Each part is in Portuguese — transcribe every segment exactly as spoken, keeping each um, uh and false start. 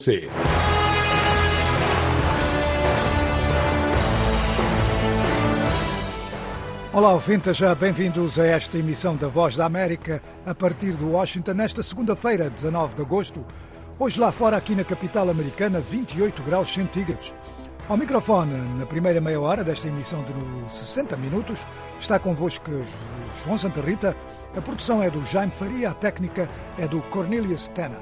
Sim. Olá, ouvintes, já bem-vindos a esta emissão da Voz da América a partir de Washington, nesta segunda-feira, dezanove de agosto. Hoje lá fora, aqui na capital americana, vinte e oito graus centígrados. Ao microfone, na primeira meia hora desta emissão de sessenta minutos, está convosco João Santa Rita. A produção é do Jaime Faria, a técnica é do Cornelius Tanner.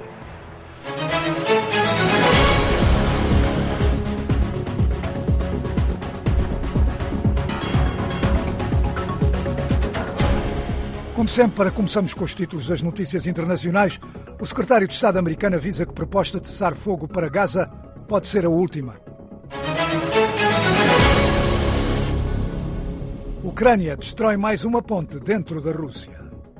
Como sempre, começamos com os títulos das notícias internacionais. O secretário de Estado americano avisa que a proposta de cessar fogo para Gaza pode ser a última. Ucrânia destrói mais uma ponte dentro da Rússia.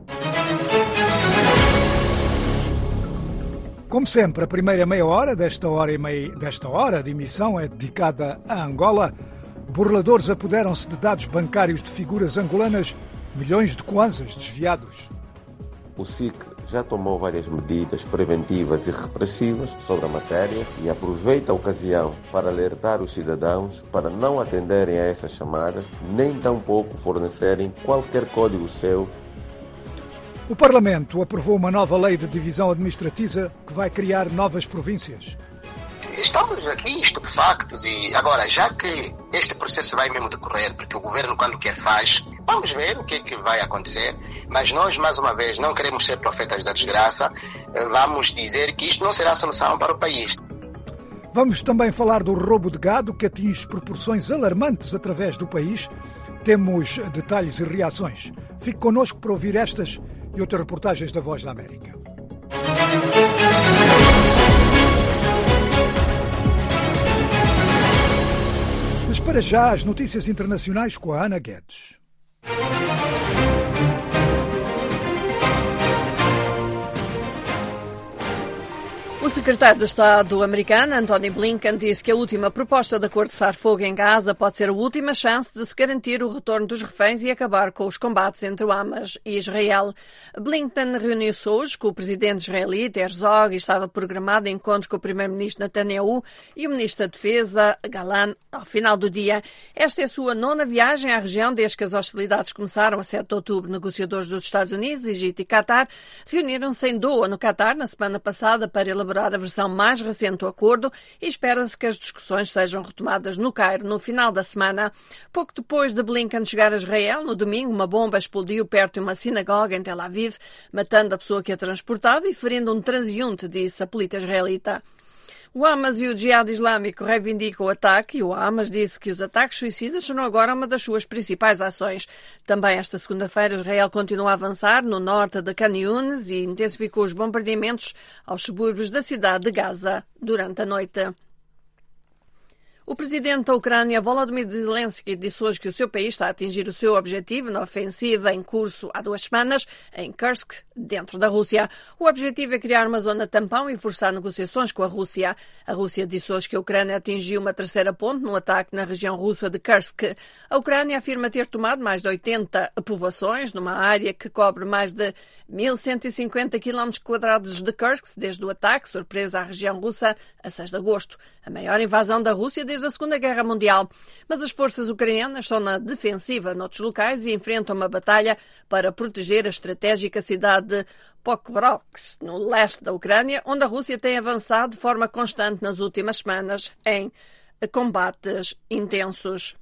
Como sempre, a primeira meia hora desta hora, e meia, desta hora de emissão é dedicada a Angola. Burladores apoderam-se de dados bancários de figuras angolanas. Milhões de kwanzas desviados. O S I C já tomou várias medidas preventivas e repressivas sobre a matéria e aproveita a ocasião para alertar os cidadãos para não atenderem a essas chamadas, nem tampouco fornecerem qualquer código seu. O Parlamento aprovou uma nova lei de divisão administrativa que vai criar novas províncias. Estamos aqui estupefactos e agora, já que este processo vai mesmo decorrer, porque o governo quando quer faz, vamos ver o que é que vai acontecer, mas nós mais uma vez não queremos ser profetas da desgraça, vamos dizer que isto não será a solução para o país. Vamos também falar do roubo de gado que atinge proporções alarmantes através do país. Temos detalhes e reações. Fique connosco para ouvir estas e outras reportagens da Voz da América. Mas para já, as notícias internacionais com a Ana Guedes. O secretário de Estado americano, Antony Blinken, disse que a última proposta de acordo de cessar-fogo em Gaza pode ser a última chance de se garantir o retorno dos reféns e acabar com os combates entre o Hamas e Israel. Blinken reuniu-se hoje com o presidente israelita Herzog e estava programado encontros com o primeiro-ministro Netanyahu e o ministro da Defesa, Gallant, ao final do dia. Esta é a sua nona viagem à região desde que as hostilidades começaram a sete de outubro. Negociadores dos Estados Unidos, Egito e Qatar reuniram-se em Doha, no Qatar, na semana passada para elaborar a versão mais recente do acordo e espera-se que as discussões sejam retomadas no Cairo no final da semana. Pouco depois de Blinken chegar a Israel, no domingo, uma bomba explodiu perto de uma sinagoga em Tel Aviv, matando a pessoa que a transportava e ferindo um transeunte, disse a polícia israelita. O Hamas e o Jihad Islâmico reivindicam o ataque e o Hamas disse que os ataques suicidas serão agora uma das suas principais ações. Também esta segunda-feira Israel continua a avançar no norte de Khan Younis e intensificou os bombardeamentos aos subúrbios da cidade de Gaza durante a noite. O presidente da Ucrânia, Volodymyr Zelensky, disse hoje que o seu país está a atingir o seu objetivo na ofensiva em curso há duas semanas em Kursk, dentro da Rússia. O objetivo é criar uma zona tampão e forçar negociações com a Rússia. A Rússia disse hoje que a Ucrânia atingiu uma terceira ponte no ataque na região russa de Kursk. A Ucrânia afirma ter tomado mais de oitenta povoações numa área que cobre mais de mil cento e cinquenta quilómetros quadrados de Kursk desde o ataque surpresa à região russa a seis de agosto. A maior invasão da Rússia desde a Segunda Guerra Mundial. Mas as forças ucranianas estão na defensiva noutros locais e enfrentam uma batalha para proteger a estratégica cidade de Pokrovsk, no leste da Ucrânia, onde a Rússia tem avançado de forma constante nas últimas semanas em combates intensos.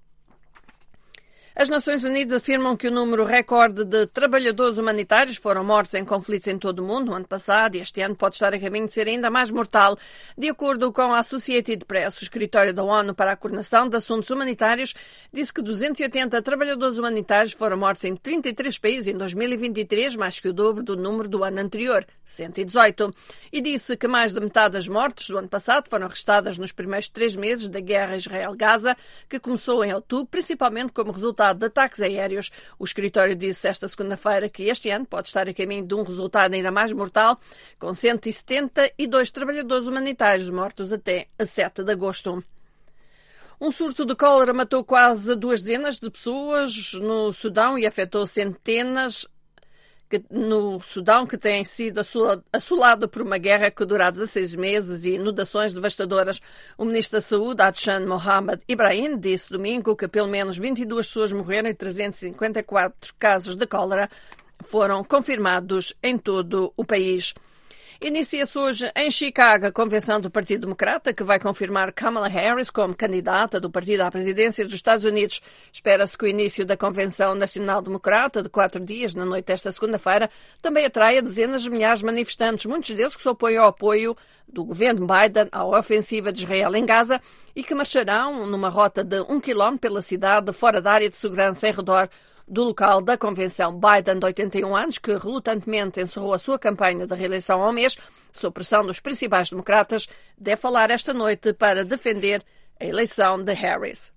As Nações Unidas afirmam que o número recorde de trabalhadores humanitários foram mortos em conflitos em todo o mundo no ano passado e este ano pode estar a caminho de ser ainda mais mortal. De acordo com a Associated Press, o escritório da ONU para a coordenação de assuntos humanitários disse que duzentos e oitenta trabalhadores humanitários foram mortos em trinta e três países em dois mil e vinte e três, mais que o dobro do número do ano anterior, cento e dezoito. E disse que mais de metade das mortes do ano passado foram registradas nos primeiros três meses da guerra Israel-Gaza, que começou em outubro, principalmente como resultado de ataques aéreos. O escritório disse esta segunda-feira que este ano pode estar a caminho de um resultado ainda mais mortal, com cento e setenta e dois trabalhadores humanitários mortos até a sete de agosto. Um surto de cólera matou quase duas dezenas de pessoas no Sudão e afetou centenas que, no Sudão, que tem sido assolado por uma guerra que dura dezasseis meses e inundações devastadoras. O ministro da Saúde, Adshan Mohamed Ibrahim, disse domingo que pelo menos vinte e duas pessoas morreram e trezentos e cinquenta e quatro casos de cólera foram confirmados em todo o país. Inicia-se hoje em Chicago a convenção do Partido Democrata, que vai confirmar Kamala Harris como candidata do partido à presidência dos Estados Unidos. Espera-se que o início da Convenção Nacional Democrata, de quatro dias, na noite desta segunda-feira, também atraia dezenas de milhares de manifestantes, muitos deles que se opõem ao apoio do governo Biden à ofensiva de Israel em Gaza e que marcharão numa rota de um quilómetro pela cidade, fora da área de segurança em redor do local da convenção. Biden, de oitenta e um anos, que relutantemente encerrou a sua campanha de reeleição ao mês, sob pressão dos principais democratas, deve falar esta noite para defender a eleição de Harris.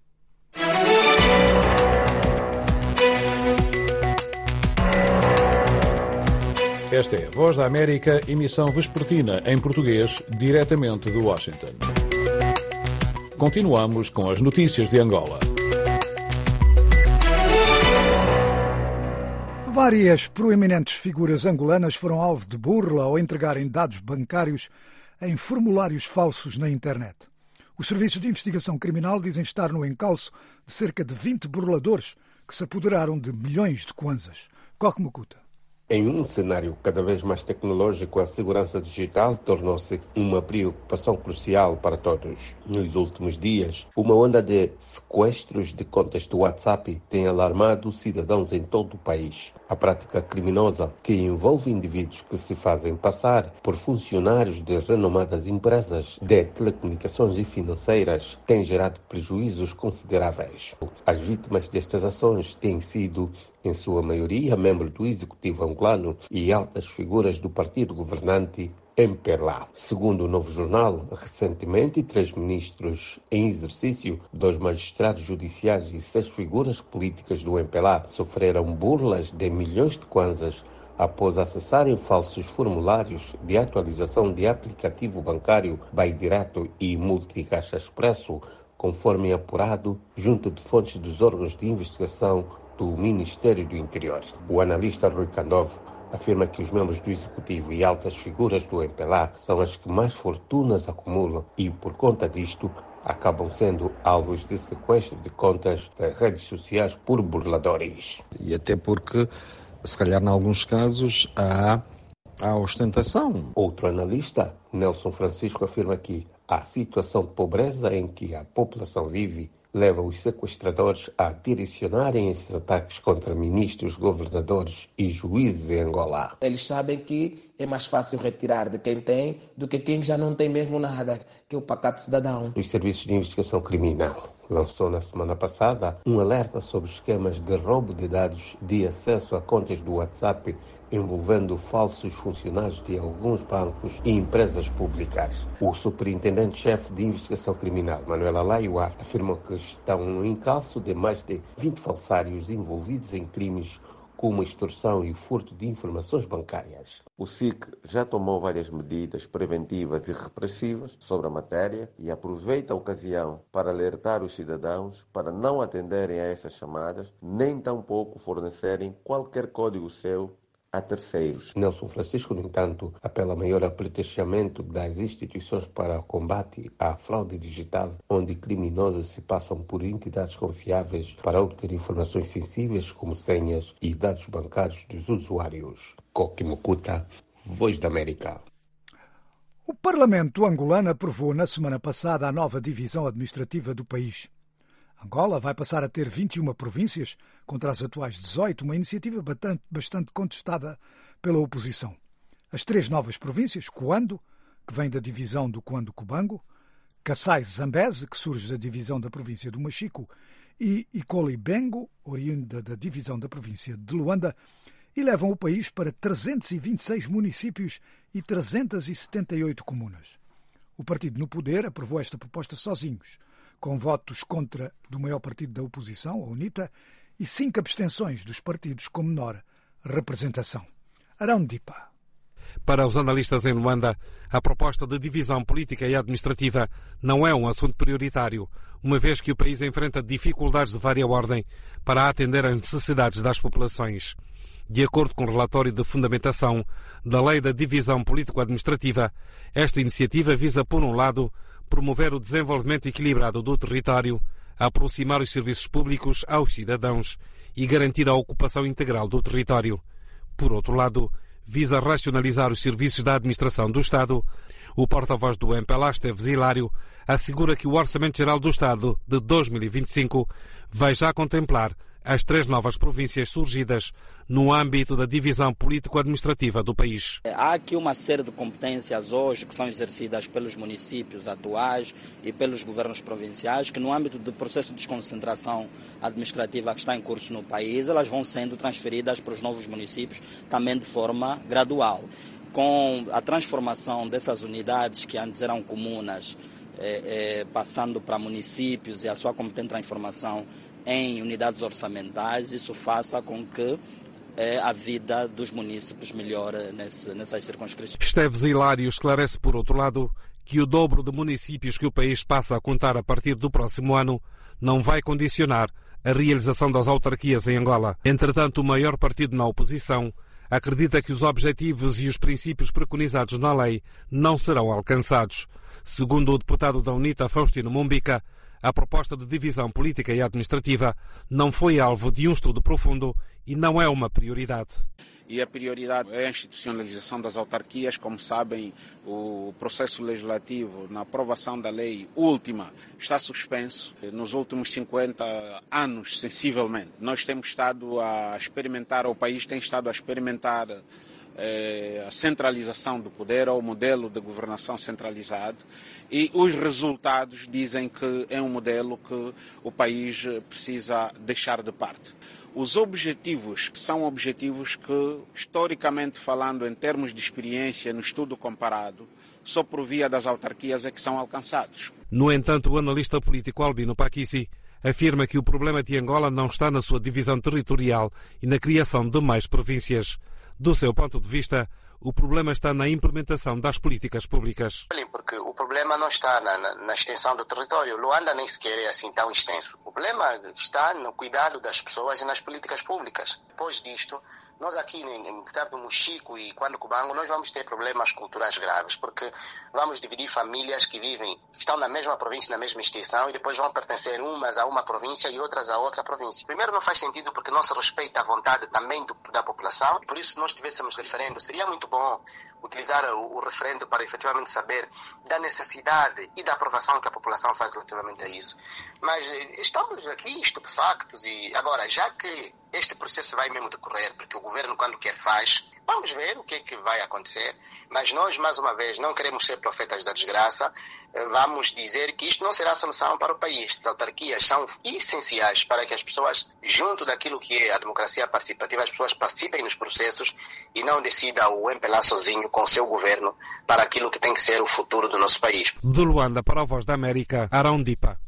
Esta é a Voz da América, emissão vespertina em português, diretamente de Washington. Continuamos com as notícias de Angola. Várias proeminentes figuras angolanas foram alvo de burla ao entregarem dados bancários em formulários falsos na internet. Os serviços de investigação criminal dizem estar no encalço de cerca de vinte burladores que se apoderaram de milhões de kwanzas. Coque Mukuta. Em um cenário cada vez mais tecnológico, a segurança digital tornou-se uma preocupação crucial para todos. Nos últimos dias, uma onda de sequestros de contas do WhatsApp tem alarmado cidadãos em todo o país. A prática criminosa, que envolve indivíduos que se fazem passar por funcionários de renomadas empresas de telecomunicações e financeiras, tem gerado prejuízos consideráveis. As vítimas destas ações têm sido, em sua maioria, membros do Executivo angolano e altas figuras do partido governante M P L A. Segundo o Novo Jornal, recentemente, três ministros em exercício, dois magistrados judiciais e seis figuras políticas do M P L A sofreram burlas de milhões de kwanzas após acessarem falsos formulários de atualização de aplicativo bancário Buy Direto e Multicaixa Expresso, conforme apurado junto de fontes dos órgãos de investigação do Ministério do Interior. O analista Rui Candov afirma que os membros do Executivo e altas figuras do M P L A são as que mais fortunas acumulam e, por conta disto, acabam sendo alvos de sequestro de contas de redes sociais por burladores. E até porque, se calhar, em alguns casos, há a ostentação. Outro analista, Nelson Francisco, afirma que a situação de pobreza em que a população vive leva os sequestradores a direcionarem esses ataques contra ministros, governadores e juízes em Angola. Eles sabem que é mais fácil retirar de quem tem do que quem já não tem mesmo nada, que é o pacato cidadão. Os serviços de investigação criminal lançou na semana passada um alerta sobre esquemas de roubo de dados de acesso a contas do WhatsApp envolvendo falsos funcionários de alguns bancos e empresas públicas. O superintendente-chefe de investigação criminal, Manuel Alaiua, afirmou que estão no encalço de mais de vinte falsários envolvidos em crimes como extorsão e furto de informações bancárias. O S I C já tomou várias medidas preventivas e repressivas sobre a matéria e aproveita a ocasião para alertar os cidadãos para não atenderem a essas chamadas, nem tampouco fornecerem qualquer código seu a terceiros. Nelson Francisco, no entanto, apela a maior aperfeiçoamento das instituições para o combate à fraude digital, onde criminosos se passam por entidades confiáveis para obter informações sensíveis como senhas e dados bancários dos usuários. Coque Mukuta, Voz da América. O Parlamento angolano aprovou na semana passada a nova divisão administrativa do país. Angola vai passar a ter vinte e uma províncias, contra as atuais dezoito, uma iniciativa bastante, bastante contestada pela oposição. As três novas províncias, Coando, que vem da divisão do Coando-Cubango, Kassai-Zambeze, que surge da divisão da província do Machico, e Icoli-Bengo, oriunda da divisão da província de Luanda, e levam o país para trezentos e vinte e seis municípios e trezentas e setenta e oito comunas. O partido no poder aprovou esta proposta sozinhos, com votos contra do maior partido da oposição, a UNITA, e cinco abstenções dos partidos com menor representação. Arão Dipa. Para os analistas em Luanda, a proposta de divisão política e administrativa não é um assunto prioritário, uma vez que o país enfrenta dificuldades de vária ordem para atender às necessidades das populações. De acordo com o relatório de fundamentação da Lei da Divisão Político-Administrativa, esta iniciativa visa, por um lado, promover o desenvolvimento equilibrado do território, aproximar os serviços públicos aos cidadãos e garantir a ocupação integral do território. Por outro lado, visa racionalizar os serviços da administração do Estado. O porta-voz do M P L A, Esteves Hilário, assegura que o Orçamento Geral do Estado de dois mil e vinte e cinco vai já contemplar as três novas províncias surgidas no âmbito da divisão político-administrativa do país. Há aqui uma série de competências hoje que são exercidas pelos municípios atuais e pelos governos provinciais, que no âmbito do processo de desconcentração administrativa que está em curso no país, elas vão sendo transferidas para os novos municípios também de forma gradual. Com a transformação dessas unidades que antes eram comunas, eh, eh, passando para municípios e a sua competente transformação em unidades orçamentais, isso faça com que eh, a vida dos munícipes melhore nesse, nessas circunscrições. Esteves Hilário esclarece, por outro lado, que o dobro de municípios que o país passa a contar a partir do próximo ano não vai condicionar a realização das autarquias em Angola. Entretanto, o maior partido na oposição acredita que os objetivos e os princípios preconizados na lei não serão alcançados. Segundo o deputado da UNITA, Faustino Mombica, a proposta de divisão política e administrativa não foi alvo de um estudo profundo e não é uma prioridade. E a prioridade é a institucionalização das autarquias. Como sabem, o processo legislativo na aprovação da lei última está suspenso. Nos últimos cinquenta anos, sensivelmente, nós temos estado a experimentar, o país tem estado a experimentar eh, a centralização do poder, ou o modelo de governação centralizado. E os resultados dizem que é um modelo que o país precisa deixar de parte. Os objetivos são objetivos que, historicamente falando, em termos de experiência, no estudo comparado, só por via das autarquias é que são alcançados. No entanto, o analista político Albino Paquissi afirma que o problema de Angola não está na sua divisão territorial e na criação de mais províncias. Do seu ponto de vista, o problema está na implementação das políticas públicas. Porque o problema não está na, na, na extensão do território. Luanda nem sequer é assim tão extenso. O problema está no cuidado das pessoas e nas políticas públicas. Depois disto, nós aqui em Cabo Mochico e Cubango, nós vamos ter problemas culturais graves, porque vamos dividir famílias que vivem, que estão na mesma província, na mesma extensão, e depois vão pertencer umas a uma província e outras a outra província. Primeiro, não faz sentido porque não se respeita a vontade também do, da população. Por isso, se nós tivéssemos referendo, seria muito bom utilizar o, o referendo para efetivamente saber da necessidade e da aprovação que a população faz relativamente a isso. Mas estamos aqui estupefactos e agora, já que este processo vai mesmo decorrer, porque o governo quando quer faz, vamos ver o que é que vai acontecer, mas nós, mais uma vez, não queremos ser profetas da desgraça, vamos dizer que isto não será a solução para o país. As autarquias são essenciais para que as pessoas, junto daquilo que é a democracia participativa, as pessoas participem nos processos e não decida o M P L A sozinho com o seu governo para aquilo que tem que ser o futuro do nosso país. De Luanda para a Voz da América, Arão Dipa.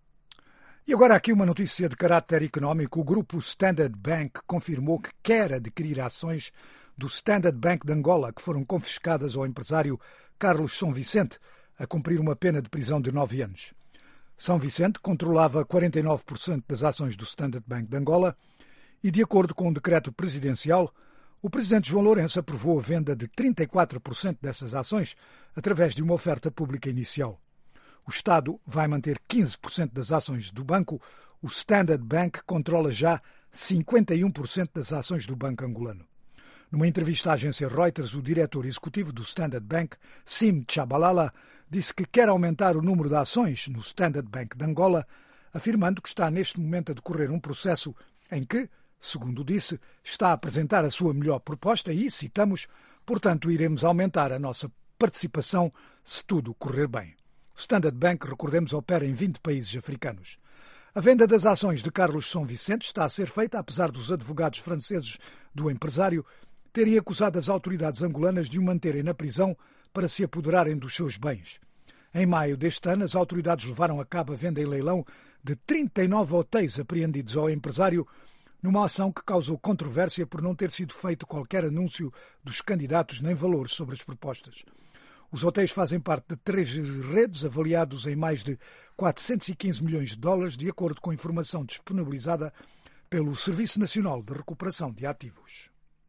E agora aqui uma notícia de caráter económico. O grupo Standard Bank confirmou que quer adquirir ações do Standard Bank de Angola, que foram confiscadas ao empresário Carlos São Vicente, a cumprir uma pena de prisão de nove anos. São Vicente controlava quarenta e nove por cento das ações do Standard Bank de Angola e, de acordo com um decreto presidencial, o presidente João Lourenço aprovou a venda de trinta e quatro por cento dessas ações através de uma oferta pública inicial. O Estado vai manter quinze por cento das ações do banco. O Standard Bank controla já cinquenta e um por cento das ações do banco angolano. Numa entrevista à agência Reuters, o diretor executivo do Standard Bank, Sim Tshabalala, disse que quer aumentar o número de ações no Standard Bank de Angola, afirmando que está neste momento a decorrer um processo em que, segundo disse, está a apresentar a sua melhor proposta e, citamos, portanto, iremos aumentar a nossa participação se tudo correr bem. O Standard Bank, recordemos, opera em vinte países africanos. A venda das ações de Carlos São Vicente está a ser feita apesar dos advogados franceses do empresário terem acusado as autoridades angolanas de o manterem na prisão para se apoderarem dos seus bens. Em maio deste ano, as autoridades levaram a cabo a venda em leilão de trinta e nove hotéis apreendidos ao empresário, numa ação que causou controvérsia por não ter sido feito qualquer anúncio dos candidatos nem valores sobre as propostas. Os hotéis fazem parte de três redes avaliados em mais de quatrocentos e quinze milhões de dólares, de acordo com a informação disponibilizada pelo Serviço Nacional de Recuperação de Ativos.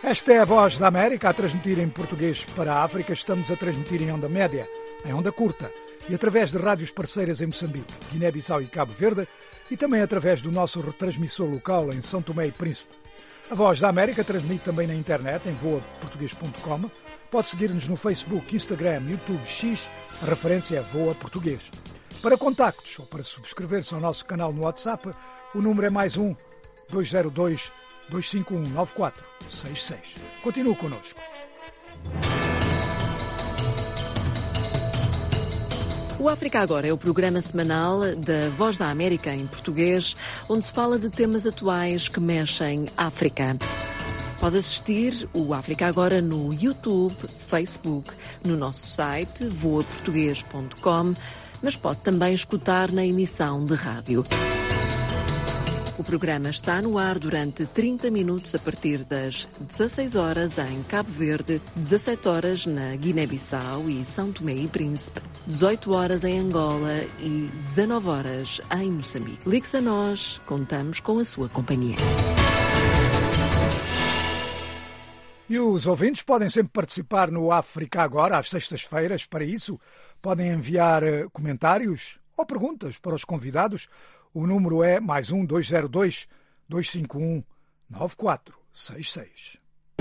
Esta é a Voz da América, a transmitir em português para a África. Estamos a transmitir em onda média, em onda curta e através de rádios parceiras em Moçambique, Guiné-Bissau e Cabo Verde e também através do nosso retransmissor local em São Tomé e Príncipe. A Voz da América transmite também na internet em voa português ponto com. Pode seguir-nos no Facebook, Instagram, YouTube, X. A referência é Voa Português. Para contactos ou para subscrever-se ao nosso canal no WhatsApp, o número é mais um dois zero dois, dois cinco um, nove quatro seis seis. Continue connosco. O África Agora é o programa semanal da Voz da América em português, onde se fala de temas atuais que mexem África. Pode assistir o África Agora no YouTube, Facebook, no nosso site voa português ponto com, mas pode também escutar na emissão de rádio. O programa está no ar durante trinta minutos a partir das dezasseis horas em Cabo Verde, dezassete horas na Guiné-Bissau e São Tomé e Príncipe, dezoito horas em Angola e dezanove horas em Moçambique. Ligue-se a nós, contamos com a sua companhia. E os ouvintes podem sempre participar no África Agora, às sextas-feiras. Para isso, podem enviar comentários ou perguntas para os convidados. O número é mais um dois zero dois, dois cinco um, nove quatro seis seis.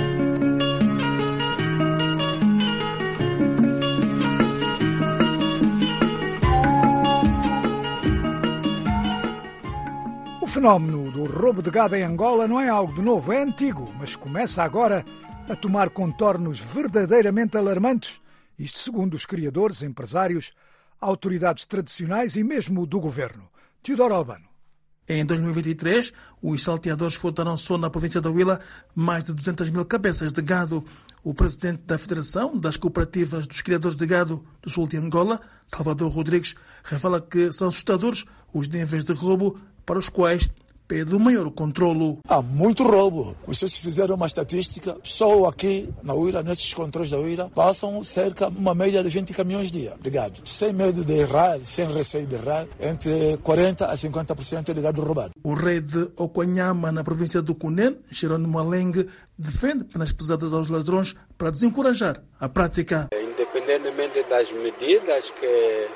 O fenómeno do roubo de gado em Angola não é algo de novo, é antigo, mas começa agora a tomar contornos verdadeiramente alarmantes, isto segundo os criadores, empresários, autoridades tradicionais e mesmo do governo. Teodoro Albano. Em dois mil e vinte e três, os salteadores furtaram só na província da Huila mais de duzentas mil cabeças de gado. O presidente da Federação das Cooperativas dos Criadores de Gado do Sul de Angola, Salvador Rodrigues, revela que são assustadores os níveis de roubo para os quais pede o maior controlo. Há muito roubo. Vocês fizeram uma estatística, só aqui na Huila, nesses controles da Huila, passam cerca de uma média de vinte caminhões dia de gado. Sem medo de errar, sem receio de errar, entre quarenta a cinquenta por cento de gado roubado. O rei de Oquanhama, na província do Cunene, Jerônimo Aleng, defende penas pesadas aos ladrões para desencorajar a prática. Independentemente das medidas que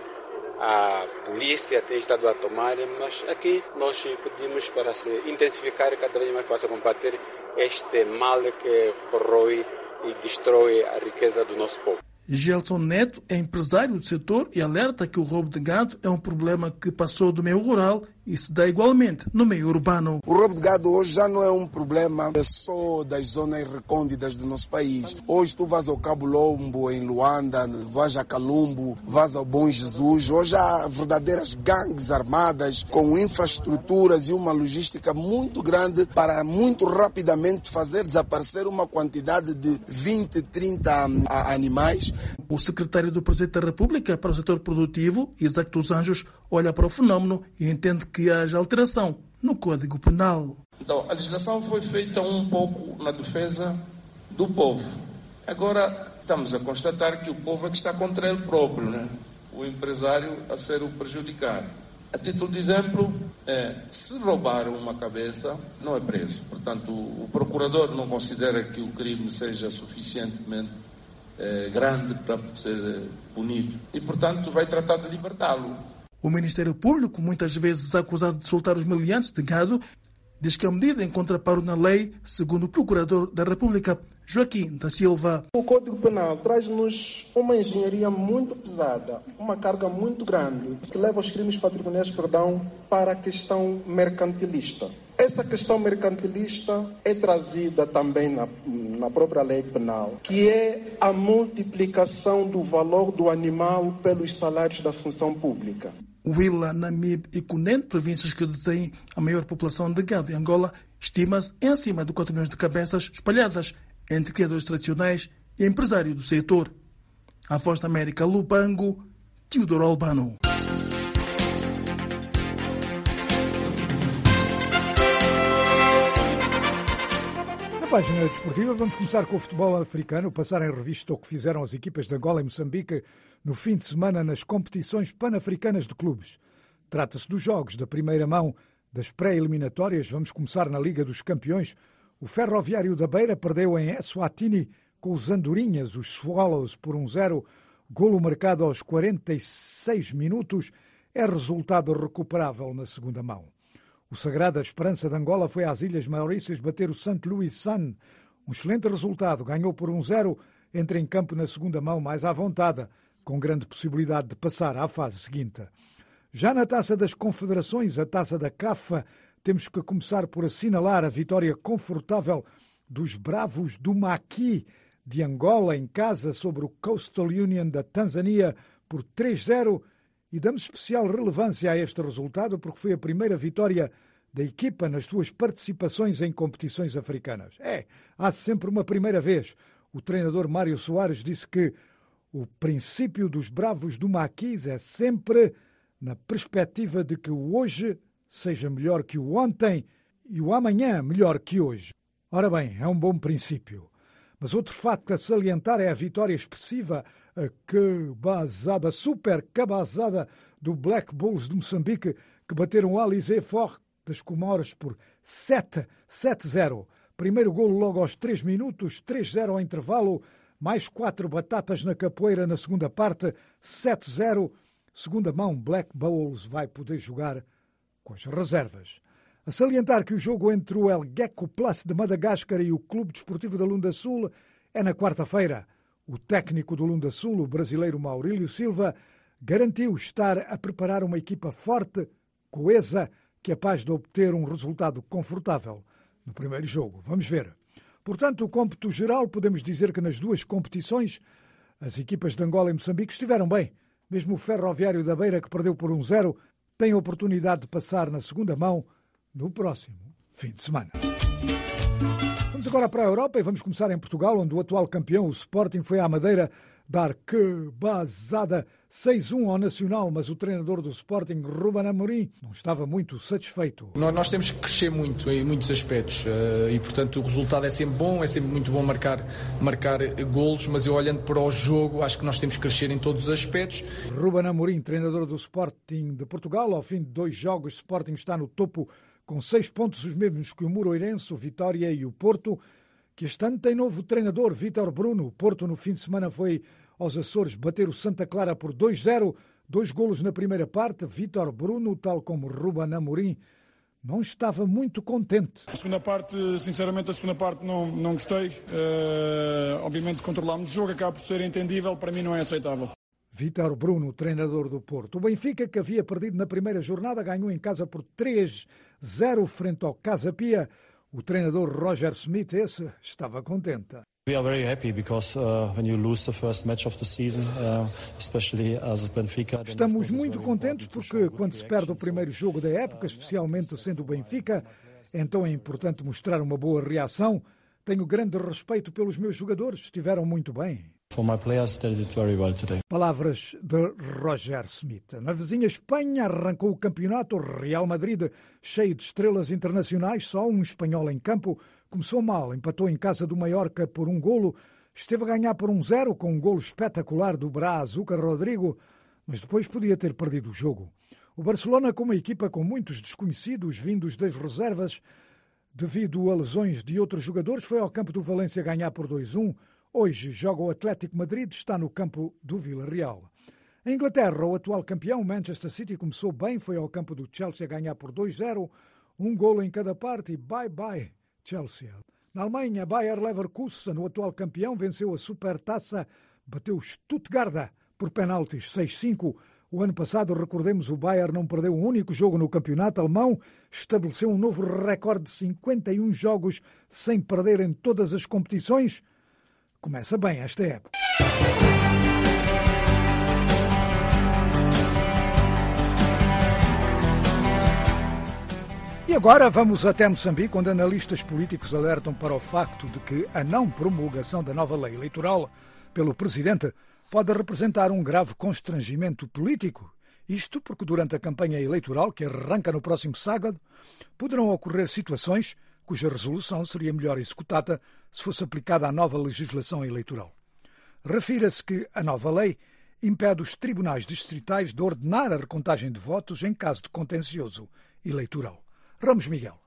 a polícia tem estado a tomar, mas aqui nós pedimos para se intensificar cada vez mais para se combater este mal que corrói e destrói a riqueza do nosso povo. Gelson Neto é empresário do setor e alerta que o roubo de gado é um problema que passou do meio rural e se dá igualmente no meio urbano. O roubo de gado hoje já não é um problema só das zonas recônditas do nosso país. Hoje tu vais ao Cabo Lombo, em Luanda, vais a Calumbo, vais ao Bom Jesus. Hoje há verdadeiras gangues armadas com infraestruturas e uma logística muito grande para muito rapidamente fazer desaparecer uma quantidade de vinte, trinta animais. O secretário do Presidente da República para o setor produtivo, Isaac dos Anjos, olha para o fenómeno e entende que haja alteração no Código Penal. Então, a legislação foi feita um pouco na defesa do povo. Agora, estamos a constatar que o povo é que está contra ele próprio, né? O empresário a ser o prejudicado. A título de exemplo, é, se roubar uma cabeça, não é preso. Portanto, o procurador não considera que o crime seja suficientemente é, grande para ser punido. E, portanto, vai tratar de libertá-lo. O Ministério Público, muitas vezes acusado de soltar os meliantes de gado, diz que a medida encontra amparo na lei, segundo o Procurador da República, Joaquim da Silva. O Código Penal traz-nos uma engenharia muito pesada, uma carga muito grande, que leva os crimes patrimoniais, perdão, para a questão mercantilista. Essa questão mercantilista é trazida também na, na própria lei penal, que é a multiplicação do valor do animal pelos salários da função pública. Huila, Namibe e Cunene, províncias que detêm a maior população de gado em Angola, estima-se em acima de quatro milhões de cabeças espalhadas entre criadores tradicionais e empresários do setor. A Voz da América, Lubango, Teodoro Albano. Na página desportiva vamos começar com o futebol africano, passar em revista o que fizeram as equipas de Angola e Moçambique no fim de semana nas competições pan-africanas de clubes. Trata-se dos jogos da primeira mão das pré-eliminatórias. Vamos começar na Liga dos Campeões, O Ferroviário da Beira perdeu em Eswatini com os Andorinhas, os Swallows, por um zero. Golo marcado aos quarenta e seis minutos é resultado recuperável na segunda mão. O Sagrada Esperança de Angola foi às Ilhas Maurícias bater o Saint Louis Sun. Um excelente resultado, ganhou por um zero, entra em campo na segunda mão mais à vontade, com grande possibilidade de passar à fase seguinte. Já na Taça das Confederações, a Taça da CAF, temos que começar por assinalar a vitória confortável dos Bravos do Maqui de Angola em casa sobre o Coastal Union da Tanzânia por três zero e damos especial relevância a este resultado porque foi a primeira vitória da equipa nas suas participações em competições africanas. É, há sempre uma primeira vez. O treinador Mário Soares disse que o princípio dos Bravos do Maquis é sempre na perspectiva de que o hoje seja melhor que o ontem e o amanhã melhor que hoje. Ora bem, é um bom princípio. Mas outro facto a salientar é a vitória expressiva, a cabazada, super cabazada do Black Bulls de Moçambique, que bateram o Alizé Fort das Comoras por sete zero. Primeiro golo logo aos três minutos, três zero ao intervalo, mais quatro batatas na capoeira na segunda parte, sete zero. Segunda mão, Black Bulls vai poder jogar com as reservas. A salientar que o jogo entre o El Gecko Plus de Madagascar e o Clube Desportivo da Lunda Sul é na quarta-feira. O técnico do Lunda Sul, o brasileiro Maurílio Silva, garantiu estar a preparar uma equipa forte, coesa, capaz de obter um resultado confortável no primeiro jogo. Vamos ver. Portanto, o cômputo geral, podemos dizer que nas duas competições as equipas de Angola e Moçambique estiveram bem. Mesmo o Ferroviário da Beira, que perdeu por um zero, tem a oportunidade de passar na segunda mão no próximo fim de semana. Vamos agora para a Europa e vamos começar em Portugal, onde o atual campeão, o Sporting, foi à Madeira dar cabazada seis a um ao Nacional, mas o treinador do Sporting, Ruben Amorim, não estava muito satisfeito. Nós temos que crescer muito em muitos aspectos e, portanto, o resultado é sempre bom, é sempre muito bom marcar, marcar golos, mas eu olhando para o jogo, acho que nós temos que crescer em todos os aspectos. Ruben Amorim, treinador do Sporting de Portugal, ao fim de dois jogos, o Sporting está no topo com seis pontos, os mesmos que o Moreirense, o Vitória e o Porto, que este ano tem novo treinador, Vítor Bruno. O Porto no fim de semana foi aos Açores bater o Santa Clara por dois zero, dois golos na primeira parte. Vítor Bruno, tal como Ruben Amorim, não estava muito contente. A segunda parte, sinceramente, a segunda parte não, não gostei. Uh, obviamente controlámos o jogo, acaba por ser entendível, para mim não é aceitável. Vítor Bruno, treinador do Porto. O Benfica, que havia perdido na primeira jornada, ganhou em casa por três zero frente ao Casa Pia. O treinador Roger Smith, esse, estava contente. We are very happy because uh, when you lose the first match of the season, uh, especially as Benfica. Estamos muito contentes porque quando se perde o primeiro jogo da época, especialmente sendo o Benfica, então é importante mostrar uma boa reação. Tenho grande respeito pelos meus jogadores, estiveram muito bem. For my players, they did very well today. Palavras de Roger Smith. Na vizinha Espanha arrancou o campeonato. O Real Madrid, cheio de estrelas internacionais, só um espanhol em campo. Começou mal, empatou em casa do Mallorca por um golo. Esteve a ganhar por um zero com um golo espetacular do Brazuca Rodrigo, mas depois podia ter perdido o jogo. O Barcelona, com uma equipa com muitos desconhecidos vindos das reservas, devido a lesões de outros jogadores, foi ao campo do Valência ganhar por dois a um. Hoje joga o Atlético Madrid, está no campo do Villarreal. Em Inglaterra, o atual campeão, Manchester City, começou bem, foi ao campo do Chelsea a ganhar por dois zero, um golo em cada parte e bye-bye Chelsea. Na Alemanha, Bayer Leverkusen, o atual campeão, venceu a Supertaça, bateu Stuttgart por penaltis seis cinco. O ano passado, recordemos, o Bayern não perdeu um único jogo no campeonato alemão, estabeleceu um novo recorde de cinquenta e um jogos sem perder em todas as competições. Começa bem esta época. E agora vamos até Moçambique, onde analistas políticos alertam para o facto de que a não promulgação da nova lei eleitoral pelo presidente pode representar um grave constrangimento político. Isto porque durante a campanha eleitoral, que arranca no próximo sábado, poderão ocorrer situações cuja resolução seria melhor executada se fosse aplicada à nova legislação eleitoral. Refira-se que a nova lei impede os tribunais distritais de ordenar a recontagem de votos em caso de contencioso eleitoral. Ramos Miguel.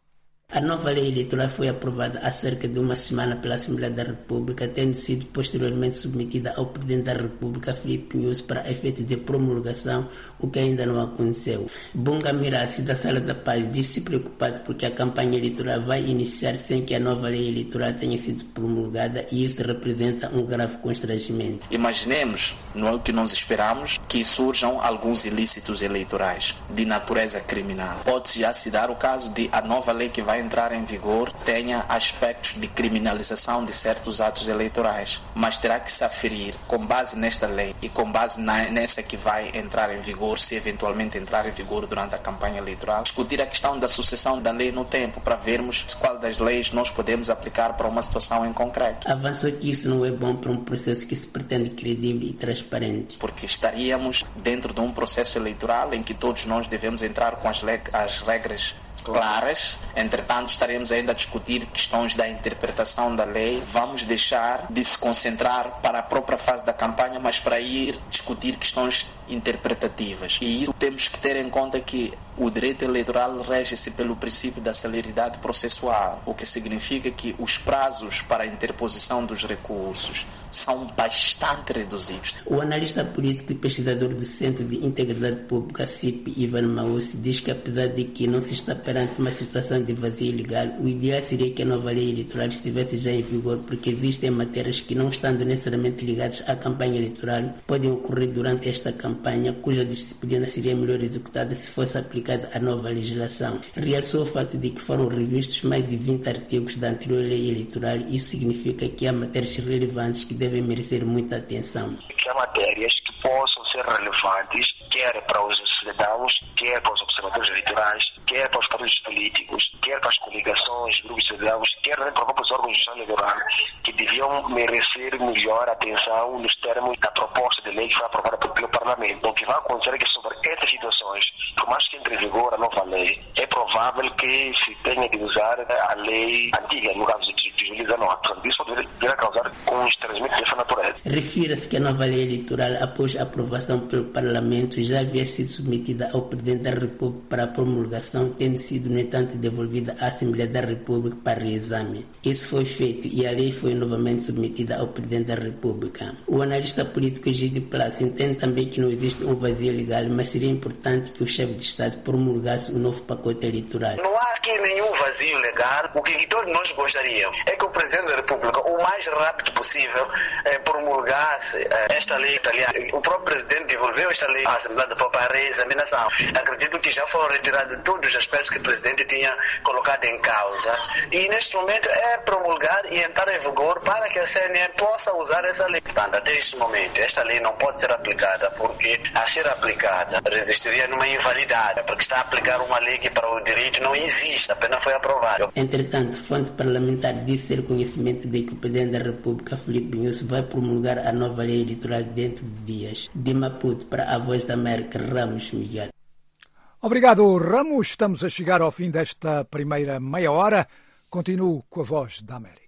A nova lei eleitoral foi aprovada há cerca de uma semana pela Assembleia da República, tendo sido posteriormente submetida ao Presidente da República, Filipe Nyusi, para efeitos de promulgação, o que ainda não aconteceu. Bunga Mirassi, da Sala da Paz, disse-se preocupado porque a campanha eleitoral vai iniciar sem que a nova lei eleitoral tenha sido promulgada e isso representa um grave constrangimento. Imaginemos, não é o que nós esperamos, que surjam alguns ilícitos eleitorais de natureza criminal. Pode já se dar o caso de a nova lei que vai entrar em vigor tenha aspectos de criminalização de certos atos eleitorais, mas terá que se aferir, com base nesta lei e com base na, nessa que vai entrar em vigor, se eventualmente entrar em vigor durante a campanha eleitoral, discutir a questão da sucessão da lei no tempo para vermos qual das leis nós podemos aplicar para uma situação em concreto. Avançou que isso não é bom para um processo que se pretende credível e transparente. Porque estaríamos dentro de um processo eleitoral em que todos nós devemos entrar com as, le- as regras claras, entretanto estaremos ainda a discutir questões da interpretação da lei. Vamos deixar de se concentrar para a própria fase da campanha, mas para ir discutir questões interpretativas. E isso temos que ter em conta que o direito eleitoral rege-se pelo princípio da celeridade processual, o que significa que os prazos para a interposição dos recursos são bastante reduzidos. O analista político e pesquisador do Centro de Integridade Pública, C I P, Ivan Maussi, diz que apesar de que não se está perante uma situação de vazio legal, o ideal seria que a nova lei eleitoral estivesse já em vigor, porque existem matérias que, não estando necessariamente ligadas à campanha eleitoral, podem ocorrer durante esta campanha, cuja disciplina seria melhor executada se fosse aplicada a nova legislação. Realçou o fato de que foram revistos mais de vinte artigos da anterior lei eleitoral e isso significa que há matérias relevantes que devem merecer muita atenção. Que há matérias que possam ser relevantes, quer para os cidadãos, quer para os observadores eleitorais, quer para os partidos políticos, quer para as coligações, grupos de cidadãos, quer para os próprios órgãos de gestão eleitoral, que deviam merecer melhor atenção nos termos da proposta de lei que foi aprovada pelo Parlamento. O que vai acontecer é que sobre essas situações, por mais que entre em vigor a nova lei, é provável que se tenha de usar a lei antiga, no caso de dois mil e dezenove. Portanto, isso poderia causar um estranhamento dessa natureza. Refira-se que a nova lei eleitoral, após a aprovação pelo Parlamento, já havia sido submetida ao Presidente da República para promulgação, tendo sido, no entanto, devolvida à Assembleia da República para reexame. Isso foi feito e a lei foi novamente submetida ao Presidente da República. O analista político Gide Plas entende também que não existe um vazio legal, mas seria importante que o chefe de Estado promulgasse o novo pacote eleitoral. Não há aqui nenhum vazio legal. O que todos nós gostaríamos é que o Presidente da República, o mais rápido possível, eh, promulgasse eh, esta lei italiana. O próprio Presidente devolveu esta lei à Assembleia da para a reexaminação. Acredito que já foram retirados todos os aspectos que o Presidente tinha colocado em causa e neste momento é promulgar e entrar em vigor para que a C N E possa usar essa lei. Portanto, até este momento, esta lei não pode ser aplicada porque, a ser aplicada, resistiria numa invalidade, porque está a aplicar uma lei que para o direito não existe, apenas foi aprovada. Entretanto, fonte parlamentar disse ter conhecimento de que o Presidente da República, Filipe Nyusi, vai promulgar a nova lei eleitoral dentro de dias. De Maputo, para a Voz da América, Ramos Miguel. Obrigado, Ramos. Estamos a chegar ao fim desta primeira meia hora. Continuo com a Voz da América.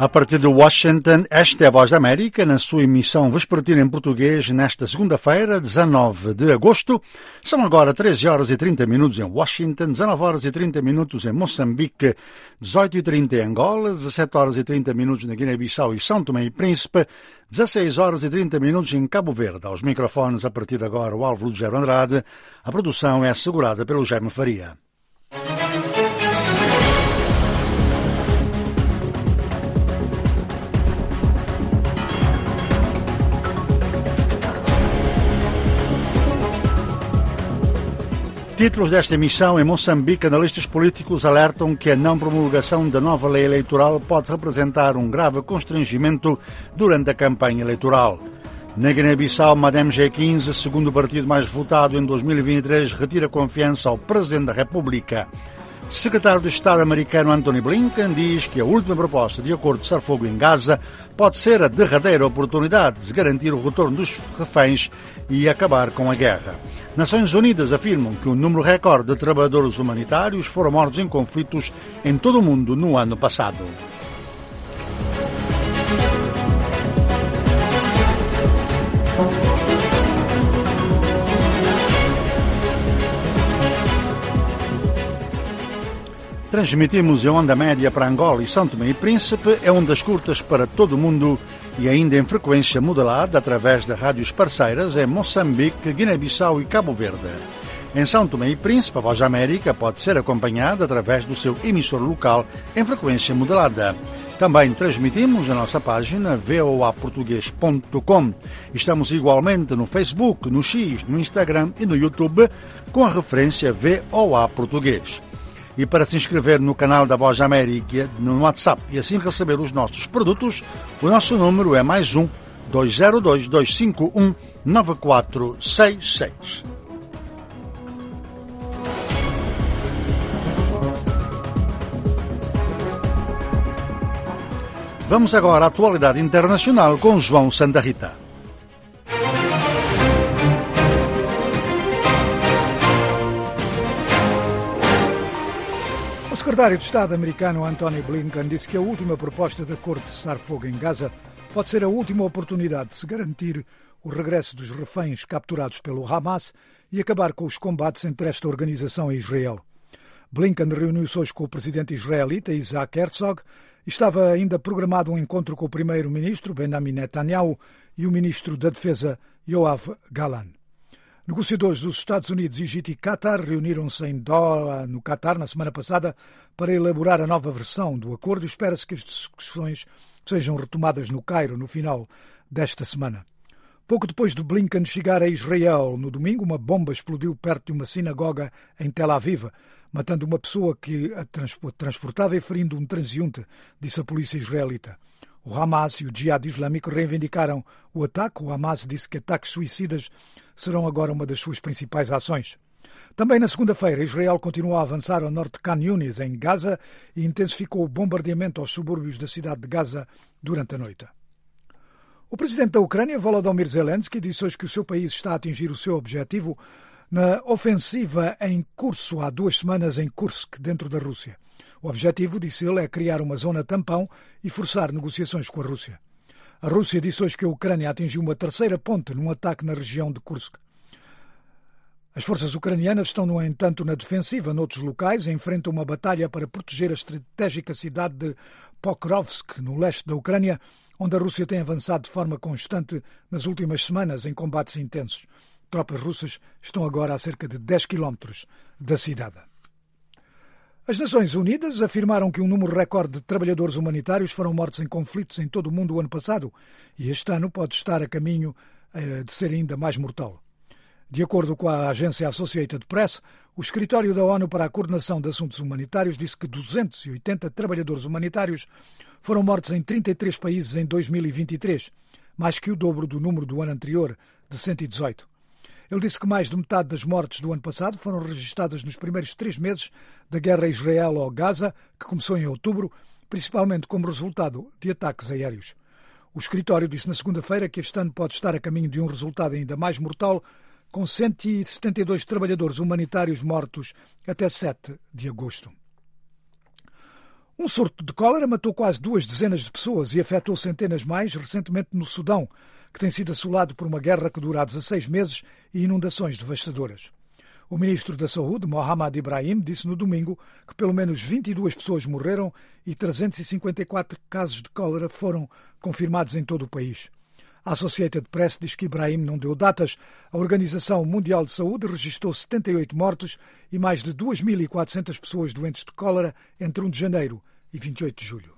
A partir de Washington, esta é a Voz da América, na sua emissão vespertina em português, nesta segunda-feira, dezanove de agosto. São agora treze horas e trinta minutos em Washington, dezanove horas e trinta minutos em Moçambique, dezoito e trinta em Angola, dezassete horas e trinta minutos na Guiné-Bissau e São Tomé e Príncipe, dezasseis horas e trinta minutos em Cabo Verde. Aos microfones, a partir de agora, o Álvaro Lugero Andrade. A produção é assegurada pelo Jaime Faria. Títulos desta emissão: em Moçambique, analistas políticos alertam que a não promulgação da nova lei eleitoral pode representar um grave constrangimento durante a campanha eleitoral. Na Guiné-Bissau, Madem G quinze, segundo o partido mais votado em dois mil e vinte e três, retira confiança ao Presidente da República. Secretário de Estado americano Antony Blinken diz que a última proposta de acordo de cessar-fogo em Gaza pode ser a derradeira oportunidade de garantir o retorno dos reféns e acabar com a guerra. Nações Unidas afirmam que um número recorde de trabalhadores humanitários foram mortos em conflitos em todo o mundo no ano passado. Transmitimos em onda média para Angola e São Tomé e Príncipe, é ondas curtas para todo o mundo e ainda em frequência modulada através de rádios parceiras em Moçambique, Guiné-Bissau e Cabo Verde. Em São Tomé e Príncipe, a Voz da América pode ser acompanhada através do seu emissor local em frequência modulada. Também transmitimos na nossa página v o a português ponto com. Estamos igualmente no Facebook, no X, no Instagram e no YouTube com a referência V O A Português. E para se inscrever no canal da Voz da América no WhatsApp e assim receber os nossos produtos, o nosso número é mais um, dois zero dois, dois cinco um, nove quatro seis seis. Vamos agora à atualidade internacional com João Santa Rita. O secretário de Estado americano Antony Blinken disse que a última proposta de acordo de cessar-fogo em Gaza pode ser a última oportunidade de se garantir o regresso dos reféns capturados pelo Hamas e acabar com os combates entre esta organização e Israel. Blinken reuniu-se hoje com o presidente israelita Isaac Herzog e estava ainda programado um encontro com o primeiro-ministro Benjamin Netanyahu e o ministro da Defesa Yoav Gallant. Negociadores dos Estados Unidos, Egito e Qatar reuniram-se em Doha, no Qatar, na semana passada, para elaborar a nova versão do acordo e espera-se que as discussões sejam retomadas no Cairo no final desta semana. Pouco depois de Blinken chegar a Israel no domingo, uma bomba explodiu perto de uma sinagoga em Tel Aviv, matando uma pessoa que a transportava e ferindo um transeunte, disse a polícia israelita. O Hamas e o Jihad Islâmico reivindicaram o ataque. O Hamas disse que ataques suicidas serão agora uma das suas principais ações. Também na segunda-feira, Israel continuou a avançar ao norte de Khan Yunis, em Gaza, e intensificou o bombardeamento aos subúrbios da cidade de Gaza durante a noite. O presidente da Ucrânia, Volodymyr Zelensky, disse hoje que o seu país está a atingir o seu objetivo na ofensiva em curso há duas semanas em Kursk, dentro da Rússia. O objetivo, disse ele, é criar uma zona tampão e forçar negociações com a Rússia. A Rússia disse hoje que a Ucrânia atingiu uma terceira ponte num ataque na região de Kursk. As forças ucranianas estão, no entanto, na defensiva noutros locais e enfrentam uma batalha para proteger a estratégica cidade de Pokrovsk, no leste da Ucrânia, onde a Rússia tem avançado de forma constante nas últimas semanas em combates intensos. Tropas russas estão agora a cerca de dez quilómetros da cidade. As Nações Unidas afirmaram que um número recorde de trabalhadores humanitários foram mortos em conflitos em todo o mundo o ano passado e este ano pode estar a caminho de ser ainda mais mortal. De acordo com a agência Associated Press, o Escritório da ONU para a Coordenação de Assuntos Humanitários disse que duzentos e oitenta trabalhadores humanitários foram mortos em trinta e três países em dois mil e vinte e três, mais que o dobro do número do ano anterior, de cento e dezoito. Ele disse que mais de metade das mortes do ano passado foram registadas nos primeiros três meses da guerra Israel-Gaza, que começou em outubro, principalmente como resultado de ataques aéreos. O escritório disse na segunda-feira que este ano pode estar a caminho de um resultado ainda mais mortal, com cento e setenta e dois trabalhadores humanitários mortos até sete de agosto. Um surto de cólera matou quase duas dezenas de pessoas e afetou centenas mais recentemente no Sudão, que tem sido assolado por uma guerra que dura há dezasseis meses e inundações devastadoras. O ministro da Saúde, Mohamed Ibrahim, disse no domingo que pelo menos vinte e duas pessoas morreram e trezentos e cinquenta e quatro casos de cólera foram confirmados em todo o país. A Associated Press diz que Ibrahim não deu datas. A Organização Mundial de Saúde registrou setenta e oito mortes e mais de duas mil e quatrocentas pessoas doentes de cólera entre um de janeiro e vinte e oito de julho.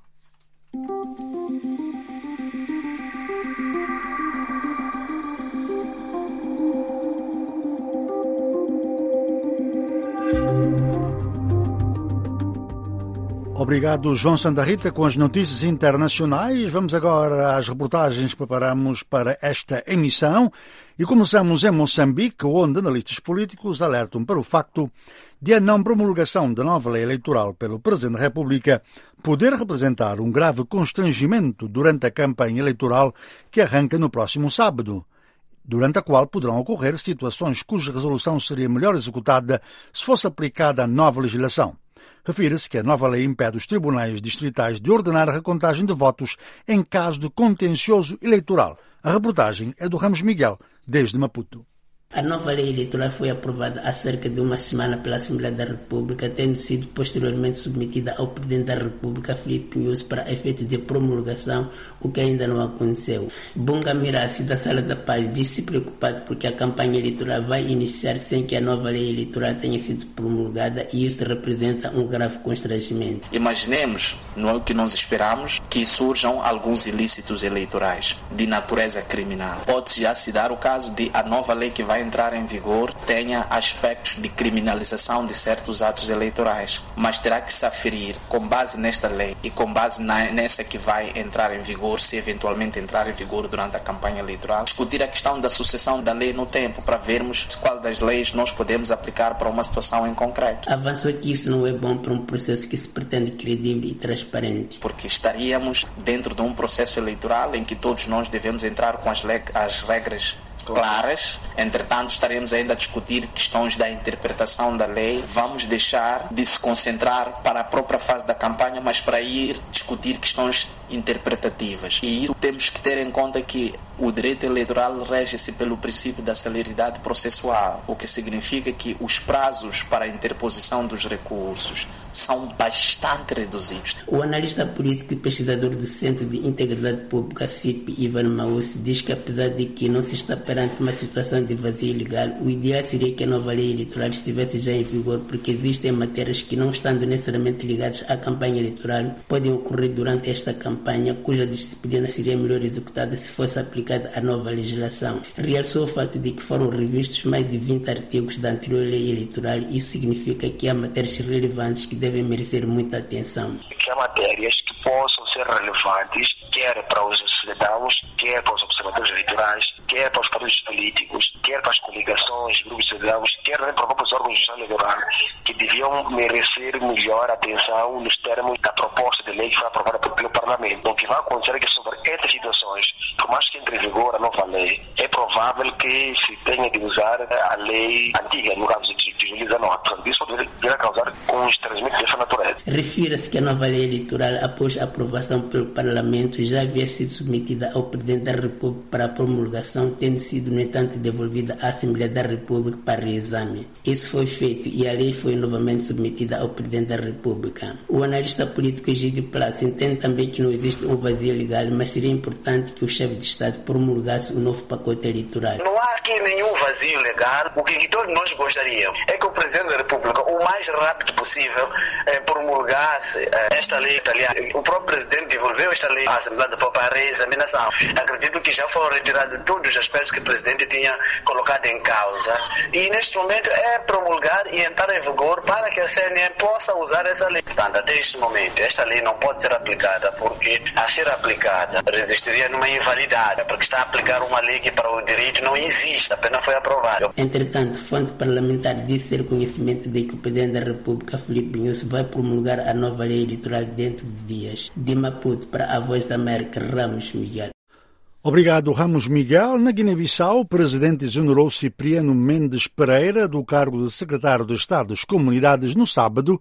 Obrigado, João Santa Rita, com as notícias internacionais. Vamos agora às reportagens que preparamos para esta emissão e começamos em Moçambique, onde analistas políticos alertam para o facto de a não promulgação da nova lei eleitoral pelo Presidente da República poder representar um grave constrangimento durante a campanha eleitoral que arranca no próximo sábado, durante a qual poderão ocorrer situações cuja resolução seria melhor executada se fosse aplicada a nova legislação. Refere-se que a nova lei impede os tribunais distritais de ordenar a recontagem de votos em caso de contencioso eleitoral. A reportagem é do Ramos Miguel, desde Maputo. A nova lei eleitoral foi aprovada há cerca de uma semana pela Assembleia da República, tendo sido posteriormente submetida ao Presidente da República, Filipe Nyusi, para efeitos de promulgação, o que ainda não aconteceu. Bunga Mirassi, da Sala da Paz, disse-se preocupado porque a campanha eleitoral vai iniciar sem que a nova lei eleitoral tenha sido promulgada e isso representa um grave constrangimento. Imaginemos, não é o que nós esperamos, que surjam alguns ilícitos eleitorais de natureza criminal. Pode já se dar o caso de a nova lei que vai entrar em vigor tenha aspectos de criminalização de certos atos eleitorais, mas terá que se aferir com base nesta lei e com base na, nessa que vai entrar em vigor, se eventualmente entrar em vigor durante a campanha eleitoral, discutir a questão da sucessão da lei no tempo para vermos qual das leis nós podemos aplicar para uma situação em concreto. Avançou que isso não é bom para um processo que se pretende credível e transparente. Porque estaríamos dentro de um processo eleitoral em que todos nós devemos entrar com as, le- as regras claras, entretanto estaremos ainda a discutir questões da interpretação da lei. Vamos deixar de se concentrar para a própria fase da campanha, mas para ir discutir questões interpretativas. E isso temos que ter em conta que o direito eleitoral rege-se pelo princípio da celeridade processual, o que significa que os prazos para a interposição dos recursos são bastante reduzidos. O analista político e pesquisador do Centro de Integridade Pública, C I P, Ivan Maus, diz que apesar de que não se está perante uma situação de vazio legal, o ideal seria que a nova lei eleitoral estivesse já em vigor, porque existem matérias que, não estando necessariamente ligadas à campanha eleitoral, podem ocorrer durante esta campanha, cuja disciplina seria melhor executada se fosse aplicada a nova legislação. Realçou o fato de que foram revistos mais de vinte artigos da anterior lei eleitoral. Isso significa que há matérias relevantes que devem merecer muita atenção. Que há matérias que possam ser relevantes, quer para os cidadãos, quer para os observadores eleitorais, quer para os partidos políticos, quer para as coligações, grupos de cidadãos, quer também para os próprios órgãos de gestão eleitoral, que deviam merecer melhor atenção nos termos da proposta de lei que foi aprovada pelo Parlamento. O que vai acontecer é que sobre estas situações, por mais que entre em vigor a nova lei, é provável que se tenha de usar a lei antiga, no caso de dois mil e dezenove. Portanto, isso poderia causar constrangimento dessa natureza. Refira-se que a nova lei eleitoral, após a aprovação pelo Parlamento, já havia sido submetida ao Presidente da República para a promulgação, tendo sido, no entanto, devolvida à Assembleia da República para reexame. Isso foi feito e a lei foi novamente submetida ao Presidente da República. O analista político Egídio Plácio entende também que não existe um vazio legal, mas seria importante que o chefe de Estado promulgasse o novo pacote eleitoral. Não há aqui nenhum vazio legal. O que todos nós gostaríamos é que o Presidente da República, o mais rápido possível, eh, promulgasse eh, esta lei italiana. O próprio Presidente devolveu esta lei à Assembleia da para a reexaminação. Acredito que já foram retirados todos os aspectos que o Presidente tinha colocado em causa. E neste momento é promulgar e entrar em vigor para que a C N E possa usar essa lei. Portanto, até este momento, esta lei não pode ser aplicada, porque a ser aplicada resistiria numa invalidade, porque está a aplicar uma lei que para o direito não existe, apenas foi aprovada. Entretanto, fonte parlamentar disse ter conhecimento de que o Presidente da República, Filipe Nyusi, vai promulgar a nova lei eleitoral dentro de dias. De Maputo para a Voz da América, Ramos Miguel. Obrigado, Ramos Miguel. Na Guiné-Bissau, o presidente exonerou Cipriano Mendes Pereira do cargo de secretário de Estado das Comunidades no sábado,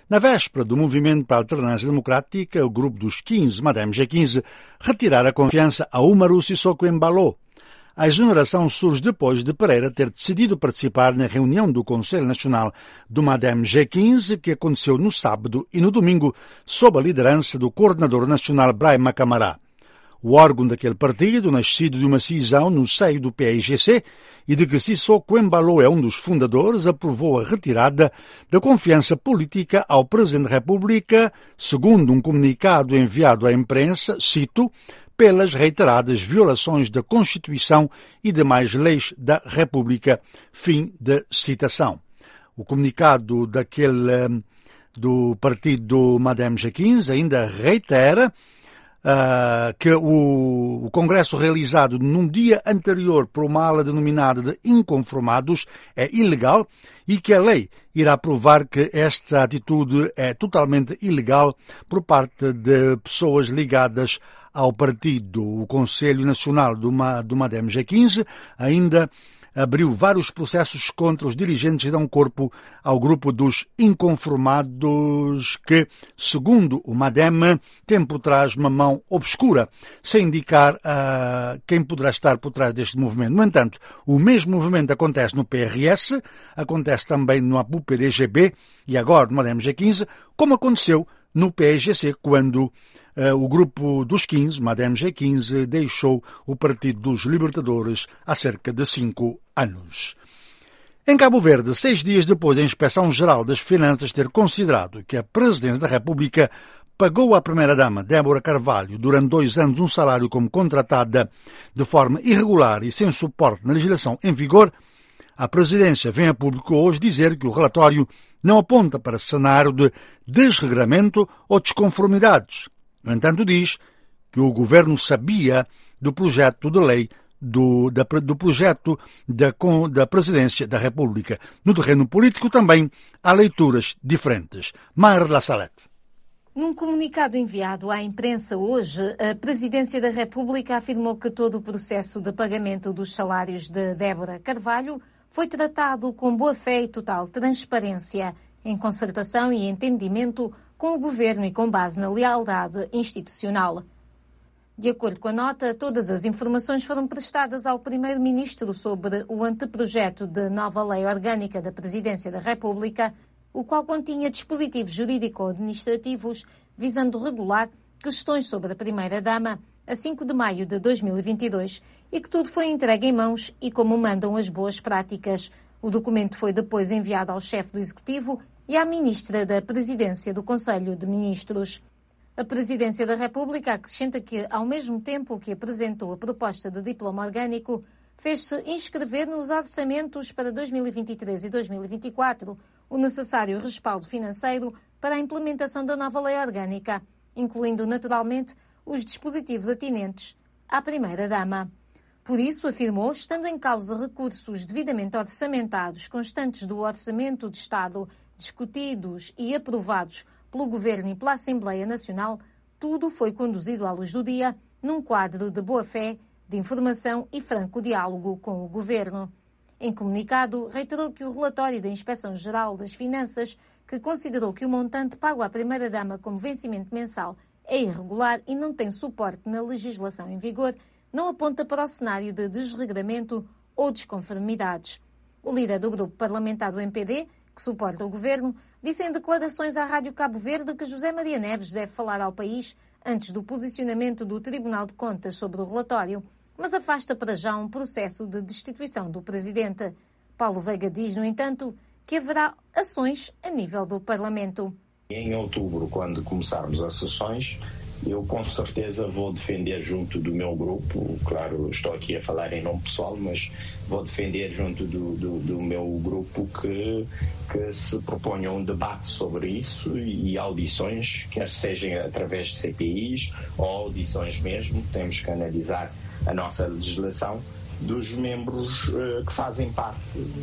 Na véspera do Movimento para a Alternância Democrática, o grupo dos quinze, Madame G quinze, retirar a confiança a Umaru Sissoko Embalo. A exoneração surge depois de Pereira ter decidido participar na reunião do Conselho Nacional do Madame G quinze, que aconteceu no sábado e no domingo, sob a liderança do coordenador nacional Brahima Camará. O órgão daquele partido, nascido de uma cisão no seio do P I G C e de que Sissoko Embalo é um dos fundadores, aprovou a retirada da confiança política ao Presidente da República, segundo um comunicado enviado à imprensa, cito, pelas reiteradas violações da Constituição e demais leis da República. Fim de citação. O comunicado daquele, do partido Madame G quinze ainda reitera uh, que o, o congresso realizado num dia anterior por uma ala denominada de inconformados é ilegal e que a lei irá provar que esta atitude é totalmente ilegal por parte de pessoas ligadas ao partido. O Conselho Nacional do, do Madame G quinze ainda abriu vários processos contra os dirigentes e dão corpo ao grupo dos inconformados que, segundo o Madame, tem por trás uma mão obscura, sem indicar uh, quem poderá estar por trás deste movimento. No entanto, o mesmo movimento acontece no P R S, acontece também no U P D G B e agora no Madame G quinze, como aconteceu no P I G C, quando Uh, o grupo dos quinze, Madame G quinze, deixou o Partido dos Libertadores há cerca de cinco anos. Em Cabo Verde, seis dias depois da Inspeção-Geral das Finanças ter considerado que a Presidência da República pagou à Primeira-Dama, Débora Carvalho, durante dois anos um salário como contratada de forma irregular e sem suporte na legislação em vigor, a Presidência vem a público hoje dizer que o relatório não aponta para cenário de desregramento ou desconformidades. No entanto, diz que o governo sabia do projeto de lei do, da, do projeto da, da Presidência da República. No terreno político também há leituras diferentes. Mar La Salette. Num comunicado enviado à imprensa hoje, a Presidência da República afirmou que todo o processo de pagamento dos salários de Débora Carvalho foi tratado com boa-fé e total transparência, em concertação e entendimento com o Governo e com base na lealdade institucional. De acordo com a nota, todas as informações foram prestadas ao Primeiro-Ministro sobre o anteprojeto de nova Lei Orgânica da Presidência da República, o qual continha dispositivos jurídico-administrativos visando regular questões sobre a Primeira-Dama a cinco de maio de dois mil e vinte e dois e que tudo foi entregue em mãos e como mandam as boas práticas. O documento foi depois enviado ao chefe do Executivo e à Ministra da Presidência do Conselho de Ministros. A Presidência da República acrescenta que, ao mesmo tempo que apresentou a proposta de diploma orgânico, fez-se inscrever nos orçamentos para dois mil e vinte e três e dois mil e vinte e quatro o necessário respaldo financeiro para a implementação da nova lei orgânica, incluindo, naturalmente, os dispositivos atinentes à Primeira-Dama. Por isso, afirmou, estando em causa recursos devidamente orçamentados constantes do Orçamento de Estado, discutidos e aprovados pelo Governo e pela Assembleia Nacional, tudo foi conduzido à luz do dia num quadro de boa-fé, de informação e franco diálogo com o Governo. Em comunicado, reiterou que o relatório da Inspeção-Geral das Finanças, que considerou que o montante pago à Primeira-Dama como vencimento mensal é irregular e não tem suporte na legislação em vigor, não aponta para o cenário de desregramento ou desconformidades. O líder do grupo parlamentar do M P D, que suporta o governo, disse em declarações à Rádio Cabo Verde que José Maria Neves deve falar ao país antes do posicionamento do Tribunal de Contas sobre o relatório, mas afasta para já um processo de destituição do presidente. Paulo Veiga diz, no entanto, que haverá ações a nível do Parlamento. Em outubro, quando começarmos as sessões, eu com certeza vou defender junto do meu grupo, claro, estou aqui a falar em nome pessoal, mas vou defender junto do, do, do meu grupo que, que se proponha um debate sobre isso e audições, quer sejam através de C P Is ou audições mesmo, temos que analisar a nossa legislação dos membros uh, que fazem parte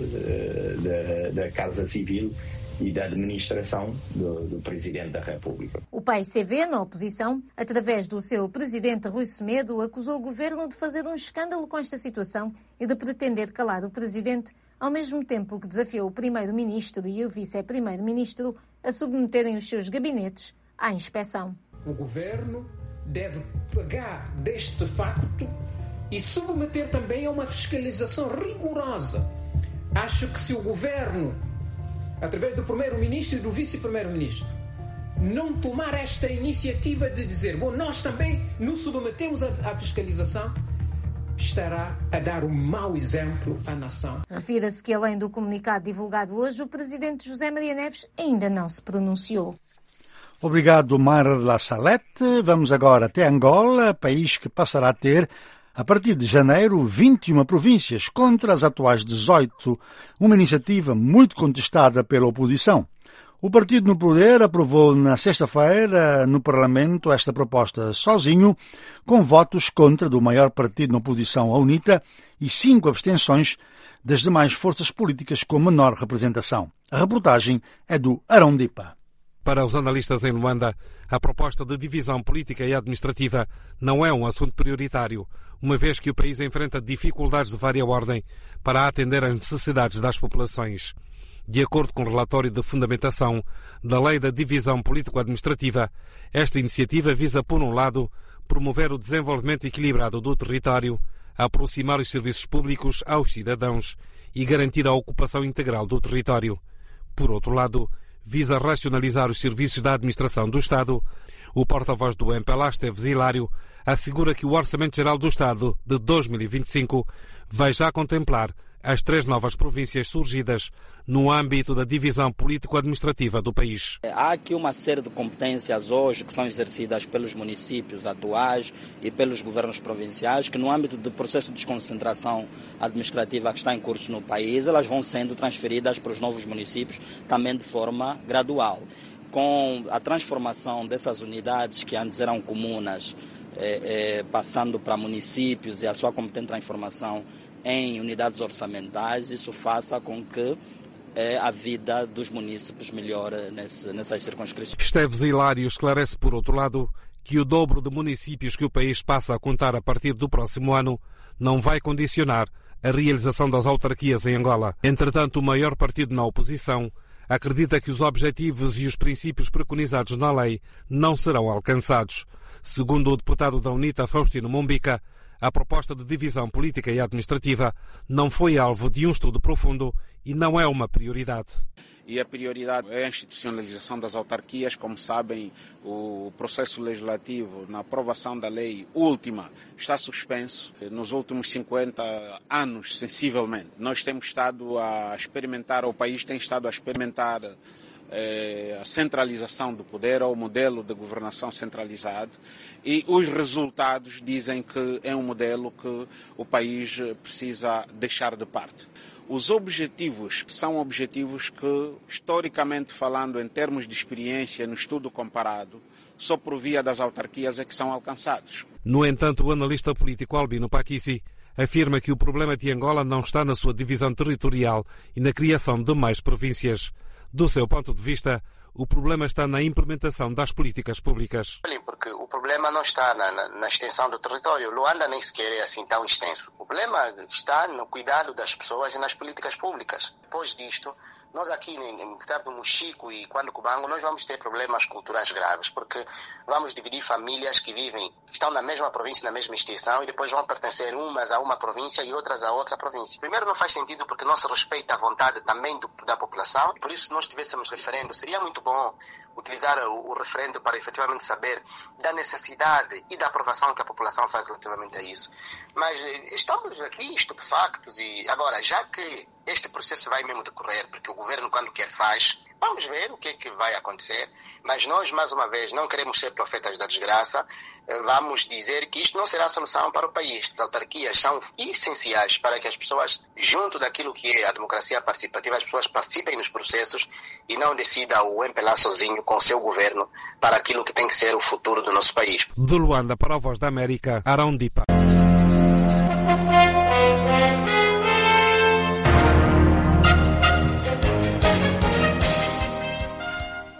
uh, da, da Casa Civil e da administração do, do Presidente da República. O P C V, na oposição, através do seu Presidente Rui Semedo, acusou o Governo de fazer um escândalo com esta situação e de pretender calar o Presidente ao mesmo tempo que desafiou o primeiro-ministro e o vice-primeiro-ministro a submeterem os seus gabinetes à inspeção. O governo deve pegar deste facto e submeter também a uma fiscalização rigorosa. Acho que se o governo, através do primeiro-ministro e do vice-primeiro-ministro, não tomar esta iniciativa de dizer, bom, nós também nos submetemos à, à fiscalização, estará a dar um mau exemplo à nação. Refira-se que, além do comunicado divulgado hoje, o presidente José Maria Neves ainda não se pronunciou. Obrigado, Mara La Salete. Vamos agora até Angola, país que passará a ter, a partir de janeiro, vinte e uma províncias contra as atuais dezoito, uma iniciativa muito contestada pela oposição. O partido no poder aprovou na sexta-feira no Parlamento esta proposta sozinho, com votos contra do maior partido na oposição, a UNITA, e cinco abstenções das demais forças políticas com menor representação. A reportagem é do Arão Dipa. Para os analistas em Luanda, a proposta de divisão política e administrativa não é um assunto prioritário, uma vez que o país enfrenta dificuldades de vária ordem para atender às necessidades das populações. De acordo com o relatório de fundamentação da Lei da Divisão Político-Administrativa, esta iniciativa visa, por um lado, promover o desenvolvimento equilibrado do território, aproximar os serviços públicos aos cidadãos e garantir a ocupação integral do território. Por outro lado, visa racionalizar os serviços da administração do Estado. O porta-voz do M P L A, Esteves Hilário, assegura que o Orçamento Geral do Estado de dois mil e vinte e cinco vai já contemplar as três novas províncias surgidas no âmbito da divisão político-administrativa do país. Há aqui uma série de competências hoje que são exercidas pelos municípios atuais e pelos governos provinciais, que no âmbito do processo de desconcentração administrativa que está em curso no país, elas vão sendo transferidas para os novos municípios também de forma gradual. Com a transformação dessas unidades que antes eram comunas, eh, eh, passando para municípios e a sua competente transformação em unidades orçamentais, isso faça com que eh, a vida dos munícipes melhore nesse, nessas circunscrições. Esteves Hilário esclarece, por outro lado, que o dobro de municípios que o país passa a contar a partir do próximo ano não vai condicionar a realização das autarquias em Angola. Entretanto, o maior partido na oposição acredita que os objetivos e os princípios preconizados na lei não serão alcançados. Segundo o deputado da UNITA, Faustino Mombica, a proposta de divisão política e administrativa não foi alvo de um estudo profundo e não é uma prioridade. E a prioridade é a institucionalização das autarquias. Como sabem, o processo legislativo na aprovação da lei última está suspenso nos últimos cinquenta anos, sensivelmente. Nós temos estado a experimentar, o país tem estado a experimentar eh, a centralização do poder, ou o modelo de governação centralizado. E os resultados dizem que é um modelo que o país precisa deixar de parte. Os objetivos são objetivos que, historicamente falando, em termos de experiência, no estudo comparado, só por via das autarquias é que são alcançados. No entanto, o analista político Albino Paquissi afirma que o problema de Angola não está na sua divisão territorial e na criação de mais províncias. Do seu ponto de vista, o problema está na implementação das políticas públicas. Porque o problema não está na, na, na extensão do território. Luanda nem sequer é assim tão extenso. O problema está no cuidado das pessoas e nas políticas públicas. Depois disto, nós aqui, portanto, no Chico e Cubango, nós vamos ter problemas culturais graves, porque vamos dividir famílias que vivem, que estão na mesma província, na mesma extensão, e depois vão pertencer umas a uma província e outras a outra província. Primeiro, não faz sentido porque não se respeita a vontade também do, da população, e por isso, se nós tivéssemos referendo, seria muito bom utilizar o, o referendo para efetivamente saber da necessidade e da aprovação que a população faz relativamente a isso. Mas estamos aqui estupefactos e agora, já que este processo vai mesmo decorrer, porque o governo quando quer faz, vamos ver o que é que vai acontecer, mas nós, mais uma vez, não queremos ser profetas da desgraça, vamos dizer que isto não será a solução para o país. As autarquias são essenciais para que as pessoas, junto daquilo que é a democracia participativa, as pessoas participem nos processos e não decida o M P L A sozinho com o seu governo para aquilo que tem que ser o futuro do nosso país. De Luanda para a Voz da América, Arão Dipa.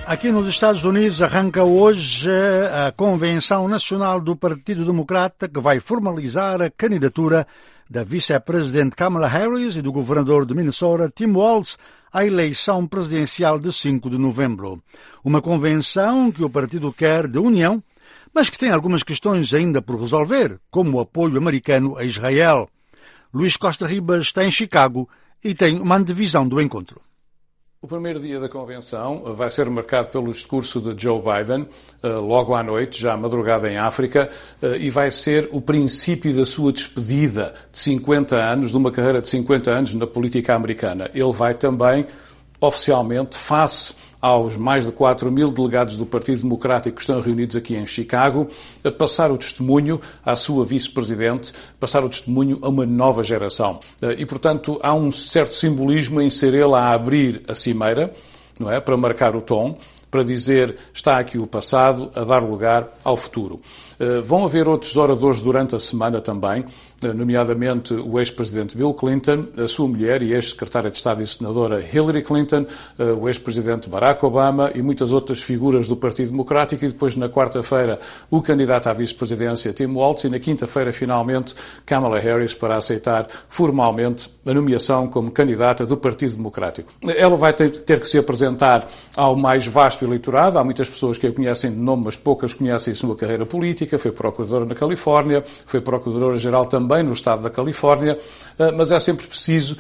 Aqui nos Estados Unidos arranca hoje a Convenção Nacional do Partido Democrata, que vai formalizar a candidatura da vice-presidente Kamala Harris e do governador de Minnesota, Tim Walz, à eleição presidencial de cinco de novembro. Uma convenção que o partido quer de união, mas que tem algumas questões ainda por resolver, como o apoio americano a Israel. Luís Costa Ribas está em Chicago e tem uma antevisão do encontro. O primeiro dia da convenção vai ser marcado pelo discurso de Joe Biden, logo à noite, já à madrugada em África, e vai ser o princípio da sua despedida de cinquenta anos, de uma carreira de cinquenta anos na política americana. Ele vai também, oficialmente, face aos mais de quatro mil delegados do Partido Democrático que estão reunidos aqui em Chicago, a passar o testemunho à sua vice-presidente, passar o testemunho a uma nova geração. E, portanto, há um certo simbolismo em ser ele a abrir a cimeira, não é, para marcar o tom, para dizer está aqui o passado, a dar lugar ao futuro. Uh, vão haver outros oradores durante a semana também, uh, nomeadamente o ex-presidente Bill Clinton, a sua mulher e ex-secretária de Estado e senadora Hillary Clinton, uh, o ex-presidente Barack Obama e muitas outras figuras do Partido Democrático, e depois na quarta-feira o candidato à vice-presidência Tim Walz, e na quinta-feira finalmente Kamala Harris para aceitar formalmente a nomeação como candidata do Partido Democrático. Ela vai ter, ter que se apresentar ao mais vasto eleitorado. Há muitas pessoas que a conhecem de nome, mas poucas conhecem a sua carreira política. Foi procuradora na Califórnia, foi procuradora-geral também no estado da Califórnia, mas é sempre preciso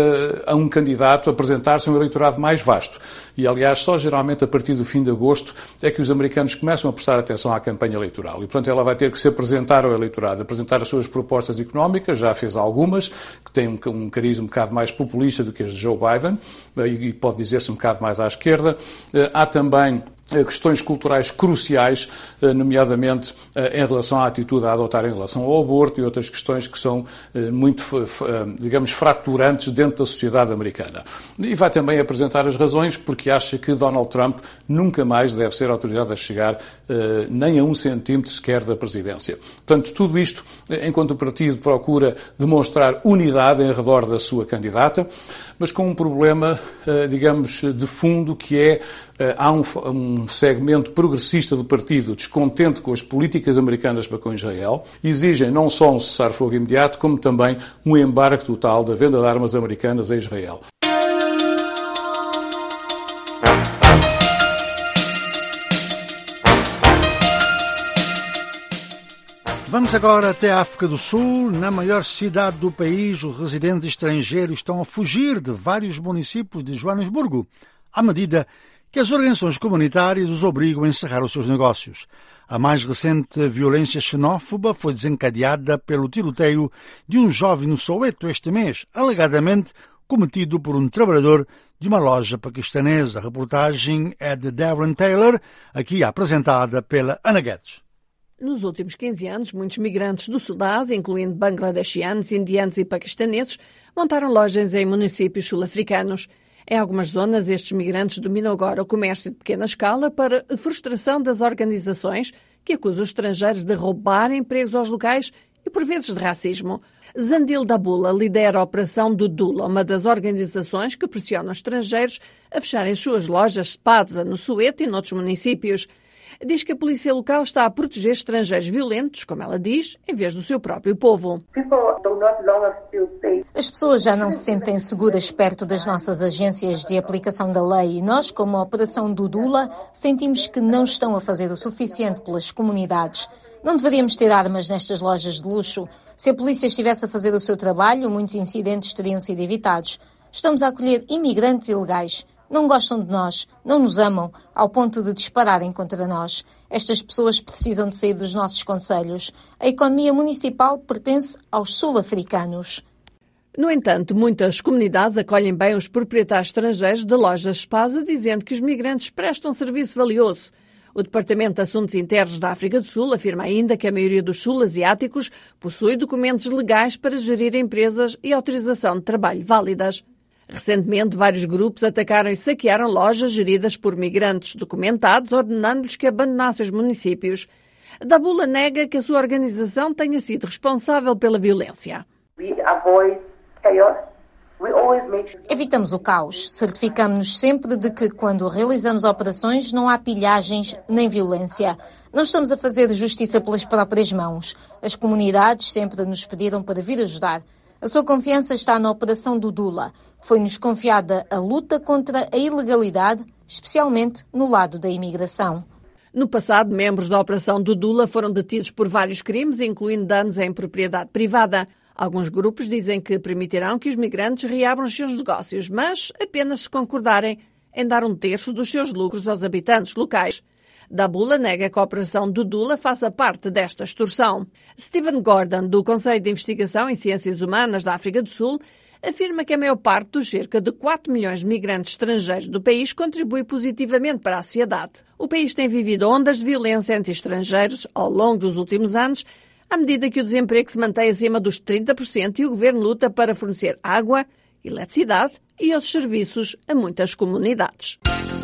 a um candidato apresentar-se a um eleitorado mais vasto. E, aliás, só geralmente a partir do fim de agosto é que os americanos começam a prestar atenção à campanha eleitoral. E, portanto, ela vai ter que se apresentar ao eleitorado, apresentar as suas propostas económicas, já fez algumas, que têm um, um cariz um bocado mais populista do que as de Joe Biden, e, e pode dizer-se um bocado mais à esquerda. Há também questões culturais cruciais, nomeadamente em relação à atitude a adotar em relação ao aborto e outras questões que são muito, digamos, fraturantes dentro da sociedade americana. E vai também apresentar as razões porque acha que Donald Trump nunca mais deve ser autorizado a chegar nem a um centímetro sequer da presidência. Portanto, tudo isto, enquanto o partido procura demonstrar unidade em redor da sua candidata, mas com um problema, digamos, de fundo, que é há um, um segmento progressista do partido descontente com as políticas americanas para com Israel, exigem não só um cessar-fogo imediato, como também um embargo total da venda de armas americanas a Israel. Vamos agora até a África do Sul. Na maior cidade do país, os residentes estrangeiros estão a fugir de vários municípios de Joanesburgo, à medida que as organizações comunitárias os obrigam a encerrar os seus negócios. A mais recente violência xenófoba foi desencadeada pelo tiroteio de um jovem no Soweto este mês, alegadamente cometido por um trabalhador de uma loja paquistanesa. A reportagem é de Darren Taylor, aqui apresentada pela Ana Guedes. Nos últimos quinze anos, muitos migrantes do Sudão, incluindo bangladeshianos, indianos e paquistaneses, montaram lojas em municípios sul-africanos. Em algumas zonas, estes migrantes dominam agora o comércio de pequena escala para a frustração das organizações que acusam os estrangeiros de roubar empregos aos locais e, por vezes, de racismo. Zandil Dabula lidera a operação do Dula, uma das organizações que pressionam estrangeiros a fecharem suas lojas Spadza no Soweto e noutros municípios. Diz que a polícia local está a proteger estrangeiros violentos, como ela diz, em vez do seu próprio povo. As pessoas já não se sentem seguras perto das nossas agências de aplicação da lei e nós, como a operação do Dula, sentimos que não estão a fazer o suficiente pelas comunidades. Não deveríamos ter armas nestas lojas de luxo. Se a polícia estivesse a fazer o seu trabalho, muitos incidentes teriam sido evitados. Estamos a acolher imigrantes ilegais. Não gostam de nós, não nos amam, ao ponto de dispararem contra nós. Estas pessoas precisam de sair dos nossos concelhos. A economia municipal pertence aos sul-africanos. No entanto, muitas comunidades acolhem bem os proprietários estrangeiros de lojas Spaza, dizendo que os migrantes prestam serviço valioso. O Departamento de Assuntos Internos da África do Sul afirma ainda que a maioria dos sul-asiáticos possui documentos legais para gerir empresas e autorização de trabalho válidas. Recentemente, vários grupos atacaram e saquearam lojas geridas por migrantes documentados, ordenando-lhes que abandonassem os municípios. Dabula nega que a sua organização tenha sido responsável pela violência. We avoid chaos. We always Evitamos o caos. Certificamos-nos sempre de que, quando realizamos operações, não há pilhagens nem violência. Não estamos a fazer justiça pelas próprias mãos. As comunidades sempre nos pediram para vir ajudar. A sua confiança está na operação do Dula. Foi-nos confiada a luta contra a ilegalidade, especialmente no lado da imigração. No passado, membros da operação do Dula foram detidos por vários crimes, incluindo danos em propriedade privada. Alguns grupos dizem que permitirão que os migrantes reabram os seus negócios, mas apenas se concordarem em dar um terço dos seus lucros aos habitantes locais. Dabula nega que a operação do Dula faça parte desta extorsão. Stephen Gordon, do Conselho de Investigação em Ciências Humanas da África do Sul, afirma que a maior parte dos cerca de quatro milhões de migrantes estrangeiros do país contribui positivamente para a sociedade. O país tem vivido ondas de violência entre estrangeiros ao longo dos últimos anos, à medida que o desemprego se mantém acima dos trinta por cento e o governo luta para fornecer água, eletricidade e outros serviços a muitas comunidades.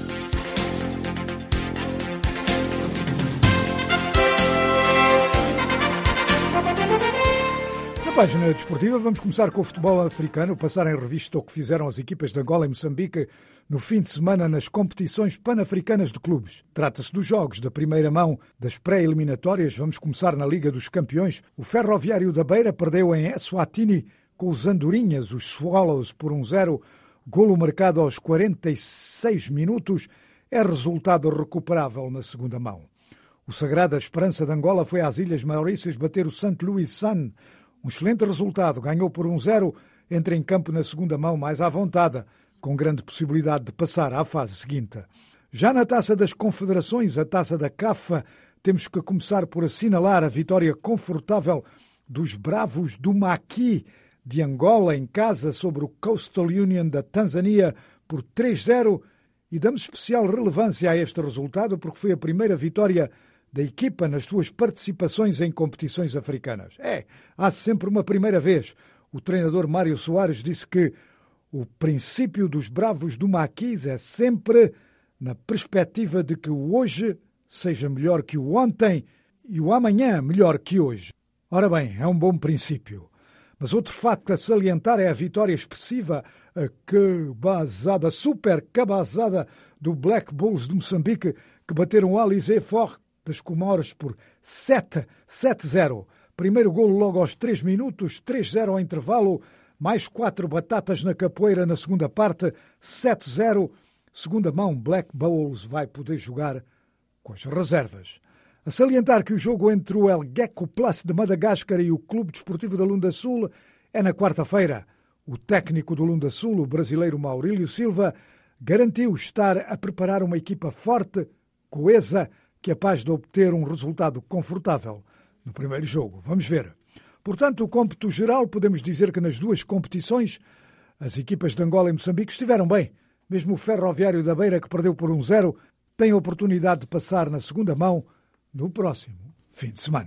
Na página desportiva vamos começar com o futebol africano, passar em revista o que fizeram as equipas de Angola e Moçambique no fim de semana nas competições pan-africanas de clubes. Trata-se dos jogos da primeira mão das pré-eliminatórias. Vamos começar na Liga dos Campeões. O Ferroviário da Beira perdeu em Eswatini com os Andorinhas, os Swallows, por um zero. Golo marcado aos quarenta e seis minutos. É resultado recuperável na segunda mão. O Sagrada Esperança de Angola foi às Ilhas Maurícias bater o Saint Louis Sun. Um excelente resultado, ganhou por um zero, entra em campo na segunda mão mais à vontade, com grande possibilidade de passar à fase seguinte. Já na Taça das Confederações, a Taça da CAFA, temos que começar por assinalar a vitória confortável dos Bravos do Maqui de Angola em casa sobre o Coastal Union da Tanzânia por três zero e damos especial relevância a este resultado porque foi a primeira vitória da equipa nas suas participações em competições africanas. É, há sempre uma primeira vez. O treinador Mário Soares disse que o princípio dos Bravos do Maquis é sempre na perspectiva de que o hoje seja melhor que o ontem e o amanhã melhor que hoje. Ora bem, é um bom princípio. Mas outro facto a salientar é a vitória expressiva, a cabazada, super cabazada do Black Bulls de Moçambique, que bateram o Alizé Fort das Comores por sete zero. Primeiro golo logo aos três minutos, três zero ao intervalo, mais quatro batatas na capoeira na segunda parte, sete zero. Segunda mão, Black Bulls vai poder jogar com as reservas. A salientar que o jogo entre o El Gecko Plus de Madagascar e o Clube Desportivo da Lunda Sul é na quarta-feira. O técnico do Lunda Sul, o brasileiro Maurílio Silva, garantiu estar a preparar uma equipa forte, coesa, capaz de obter um resultado confortável no primeiro jogo. Vamos ver. Portanto, o cômputo geral, podemos dizer que nas duas competições as equipas de Angola e Moçambique estiveram bem. Mesmo o Ferroviário da Beira, que perdeu por um zero, tem a oportunidade de passar na segunda mão no próximo fim de semana.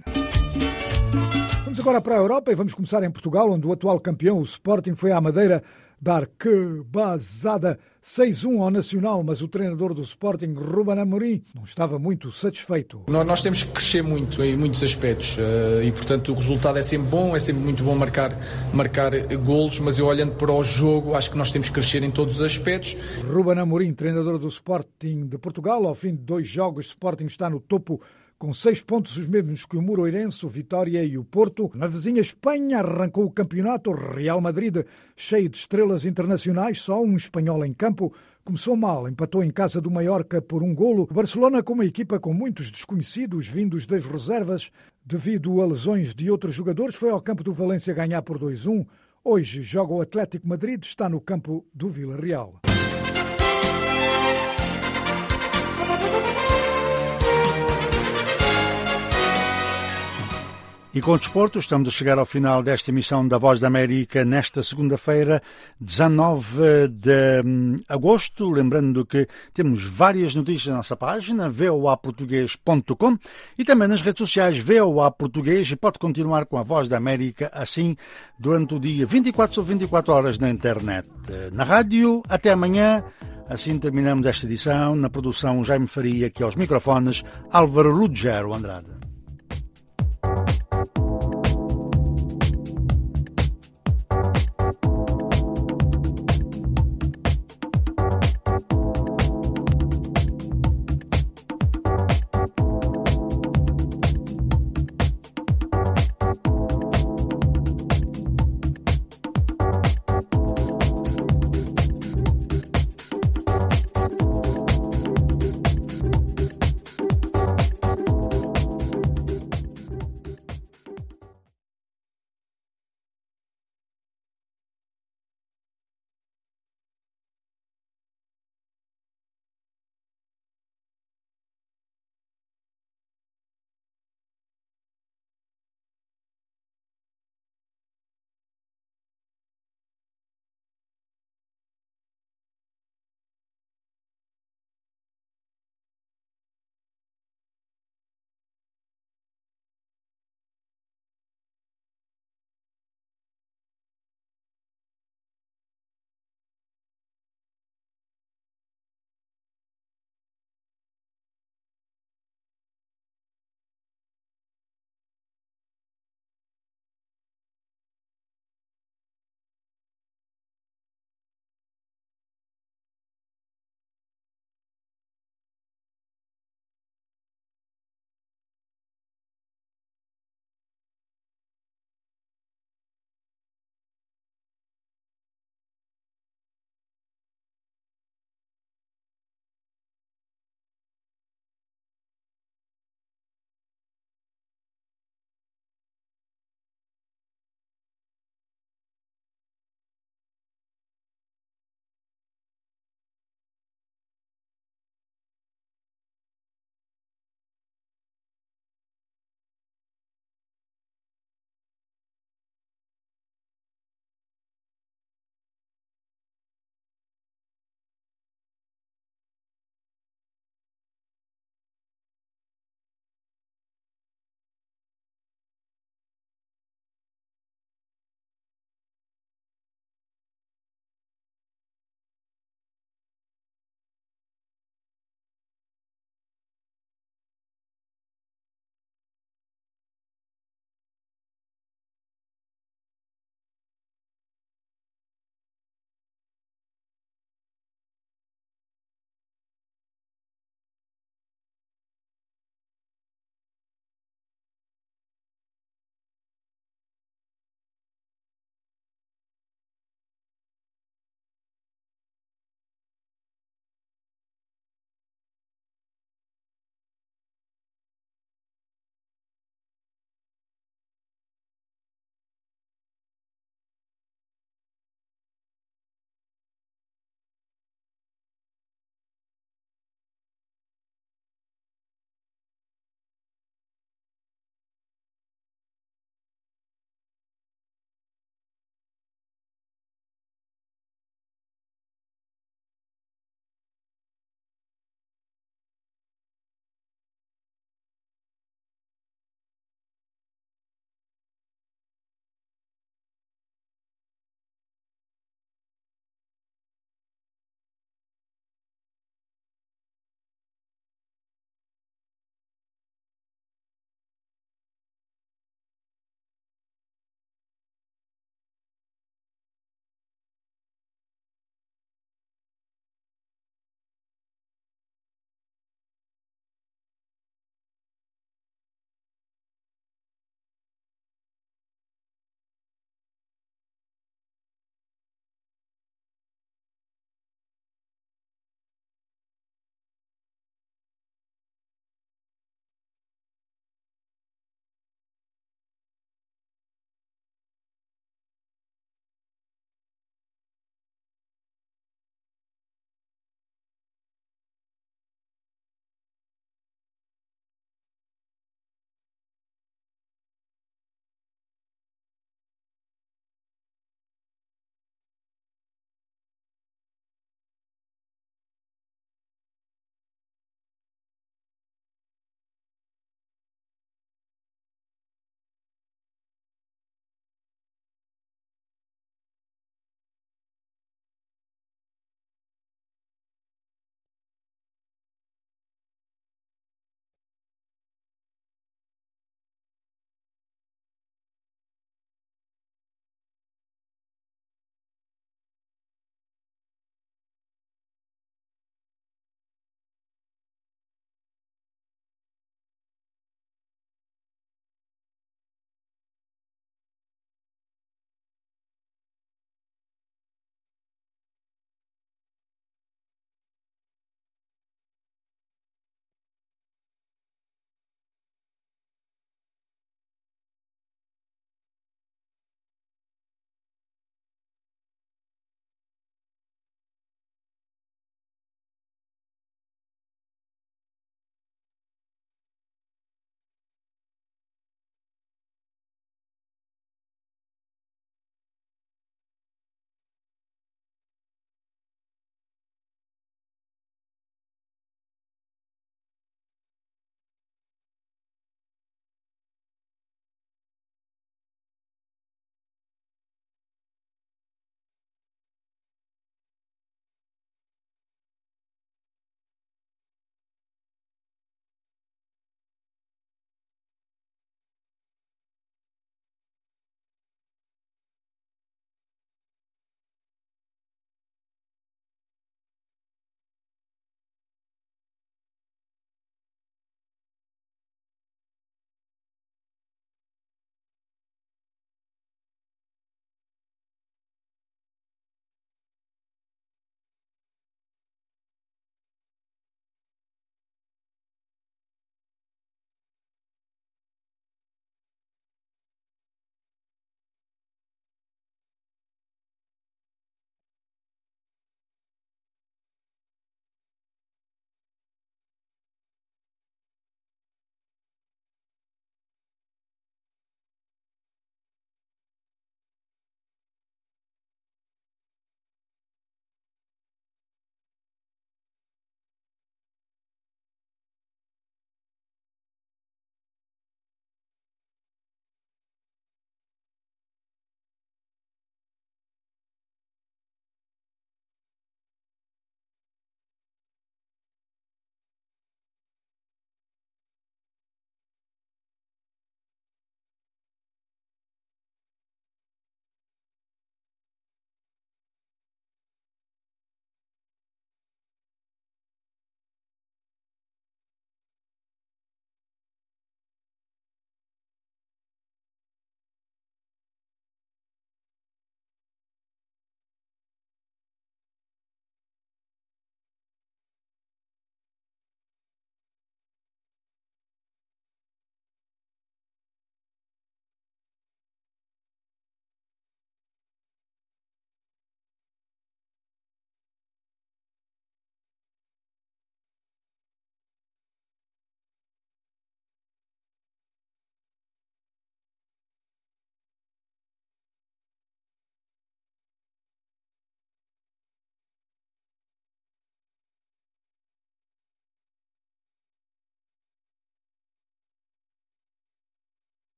Vamos agora para a Europa e vamos começar em Portugal, onde o atual campeão, o Sporting, foi à Madeira dar que basada seis a um ao Nacional, mas o treinador do Sporting, Ruben Amorim, não estava muito satisfeito. Nós temos que crescer muito em muitos aspectos e, portanto, o resultado é sempre bom, é sempre muito bom marcar, marcar golos, mas eu olhando para o jogo, acho que nós temos que crescer em todos os aspectos. Ruben Amorim, treinador do Sporting de Portugal, ao fim de dois jogos, o Sporting está no topo com seis pontos, os mesmos que o Moreirense, o Vitória e o Porto. Na vizinha Espanha arrancou o campeonato. O Real Madrid, cheio de estrelas internacionais, só um espanhol em campo. Começou mal, empatou em casa do Mallorca por um golo. O Barcelona, com uma equipa com muitos desconhecidos vindos das reservas, devido a lesões de outros jogadores, foi ao campo do Valência ganhar por dois a um. Hoje joga o Atlético Madrid, está no campo do Vila Real. E com o desporto, estamos a chegar ao final desta emissão da Voz da América nesta segunda-feira, dezanove de agosto. Lembrando que temos várias notícias na nossa página, v o a português ponto com, e também nas redes sociais V O A Português, e pode continuar com a Voz da América assim durante o dia, vinte e quatro sobre vinte e quatro horas na internet. Na rádio, até amanhã. Assim terminamos esta edição. Na produção, Jaime Faria, aqui aos microfones, Álvaro Ruggiero Andrade.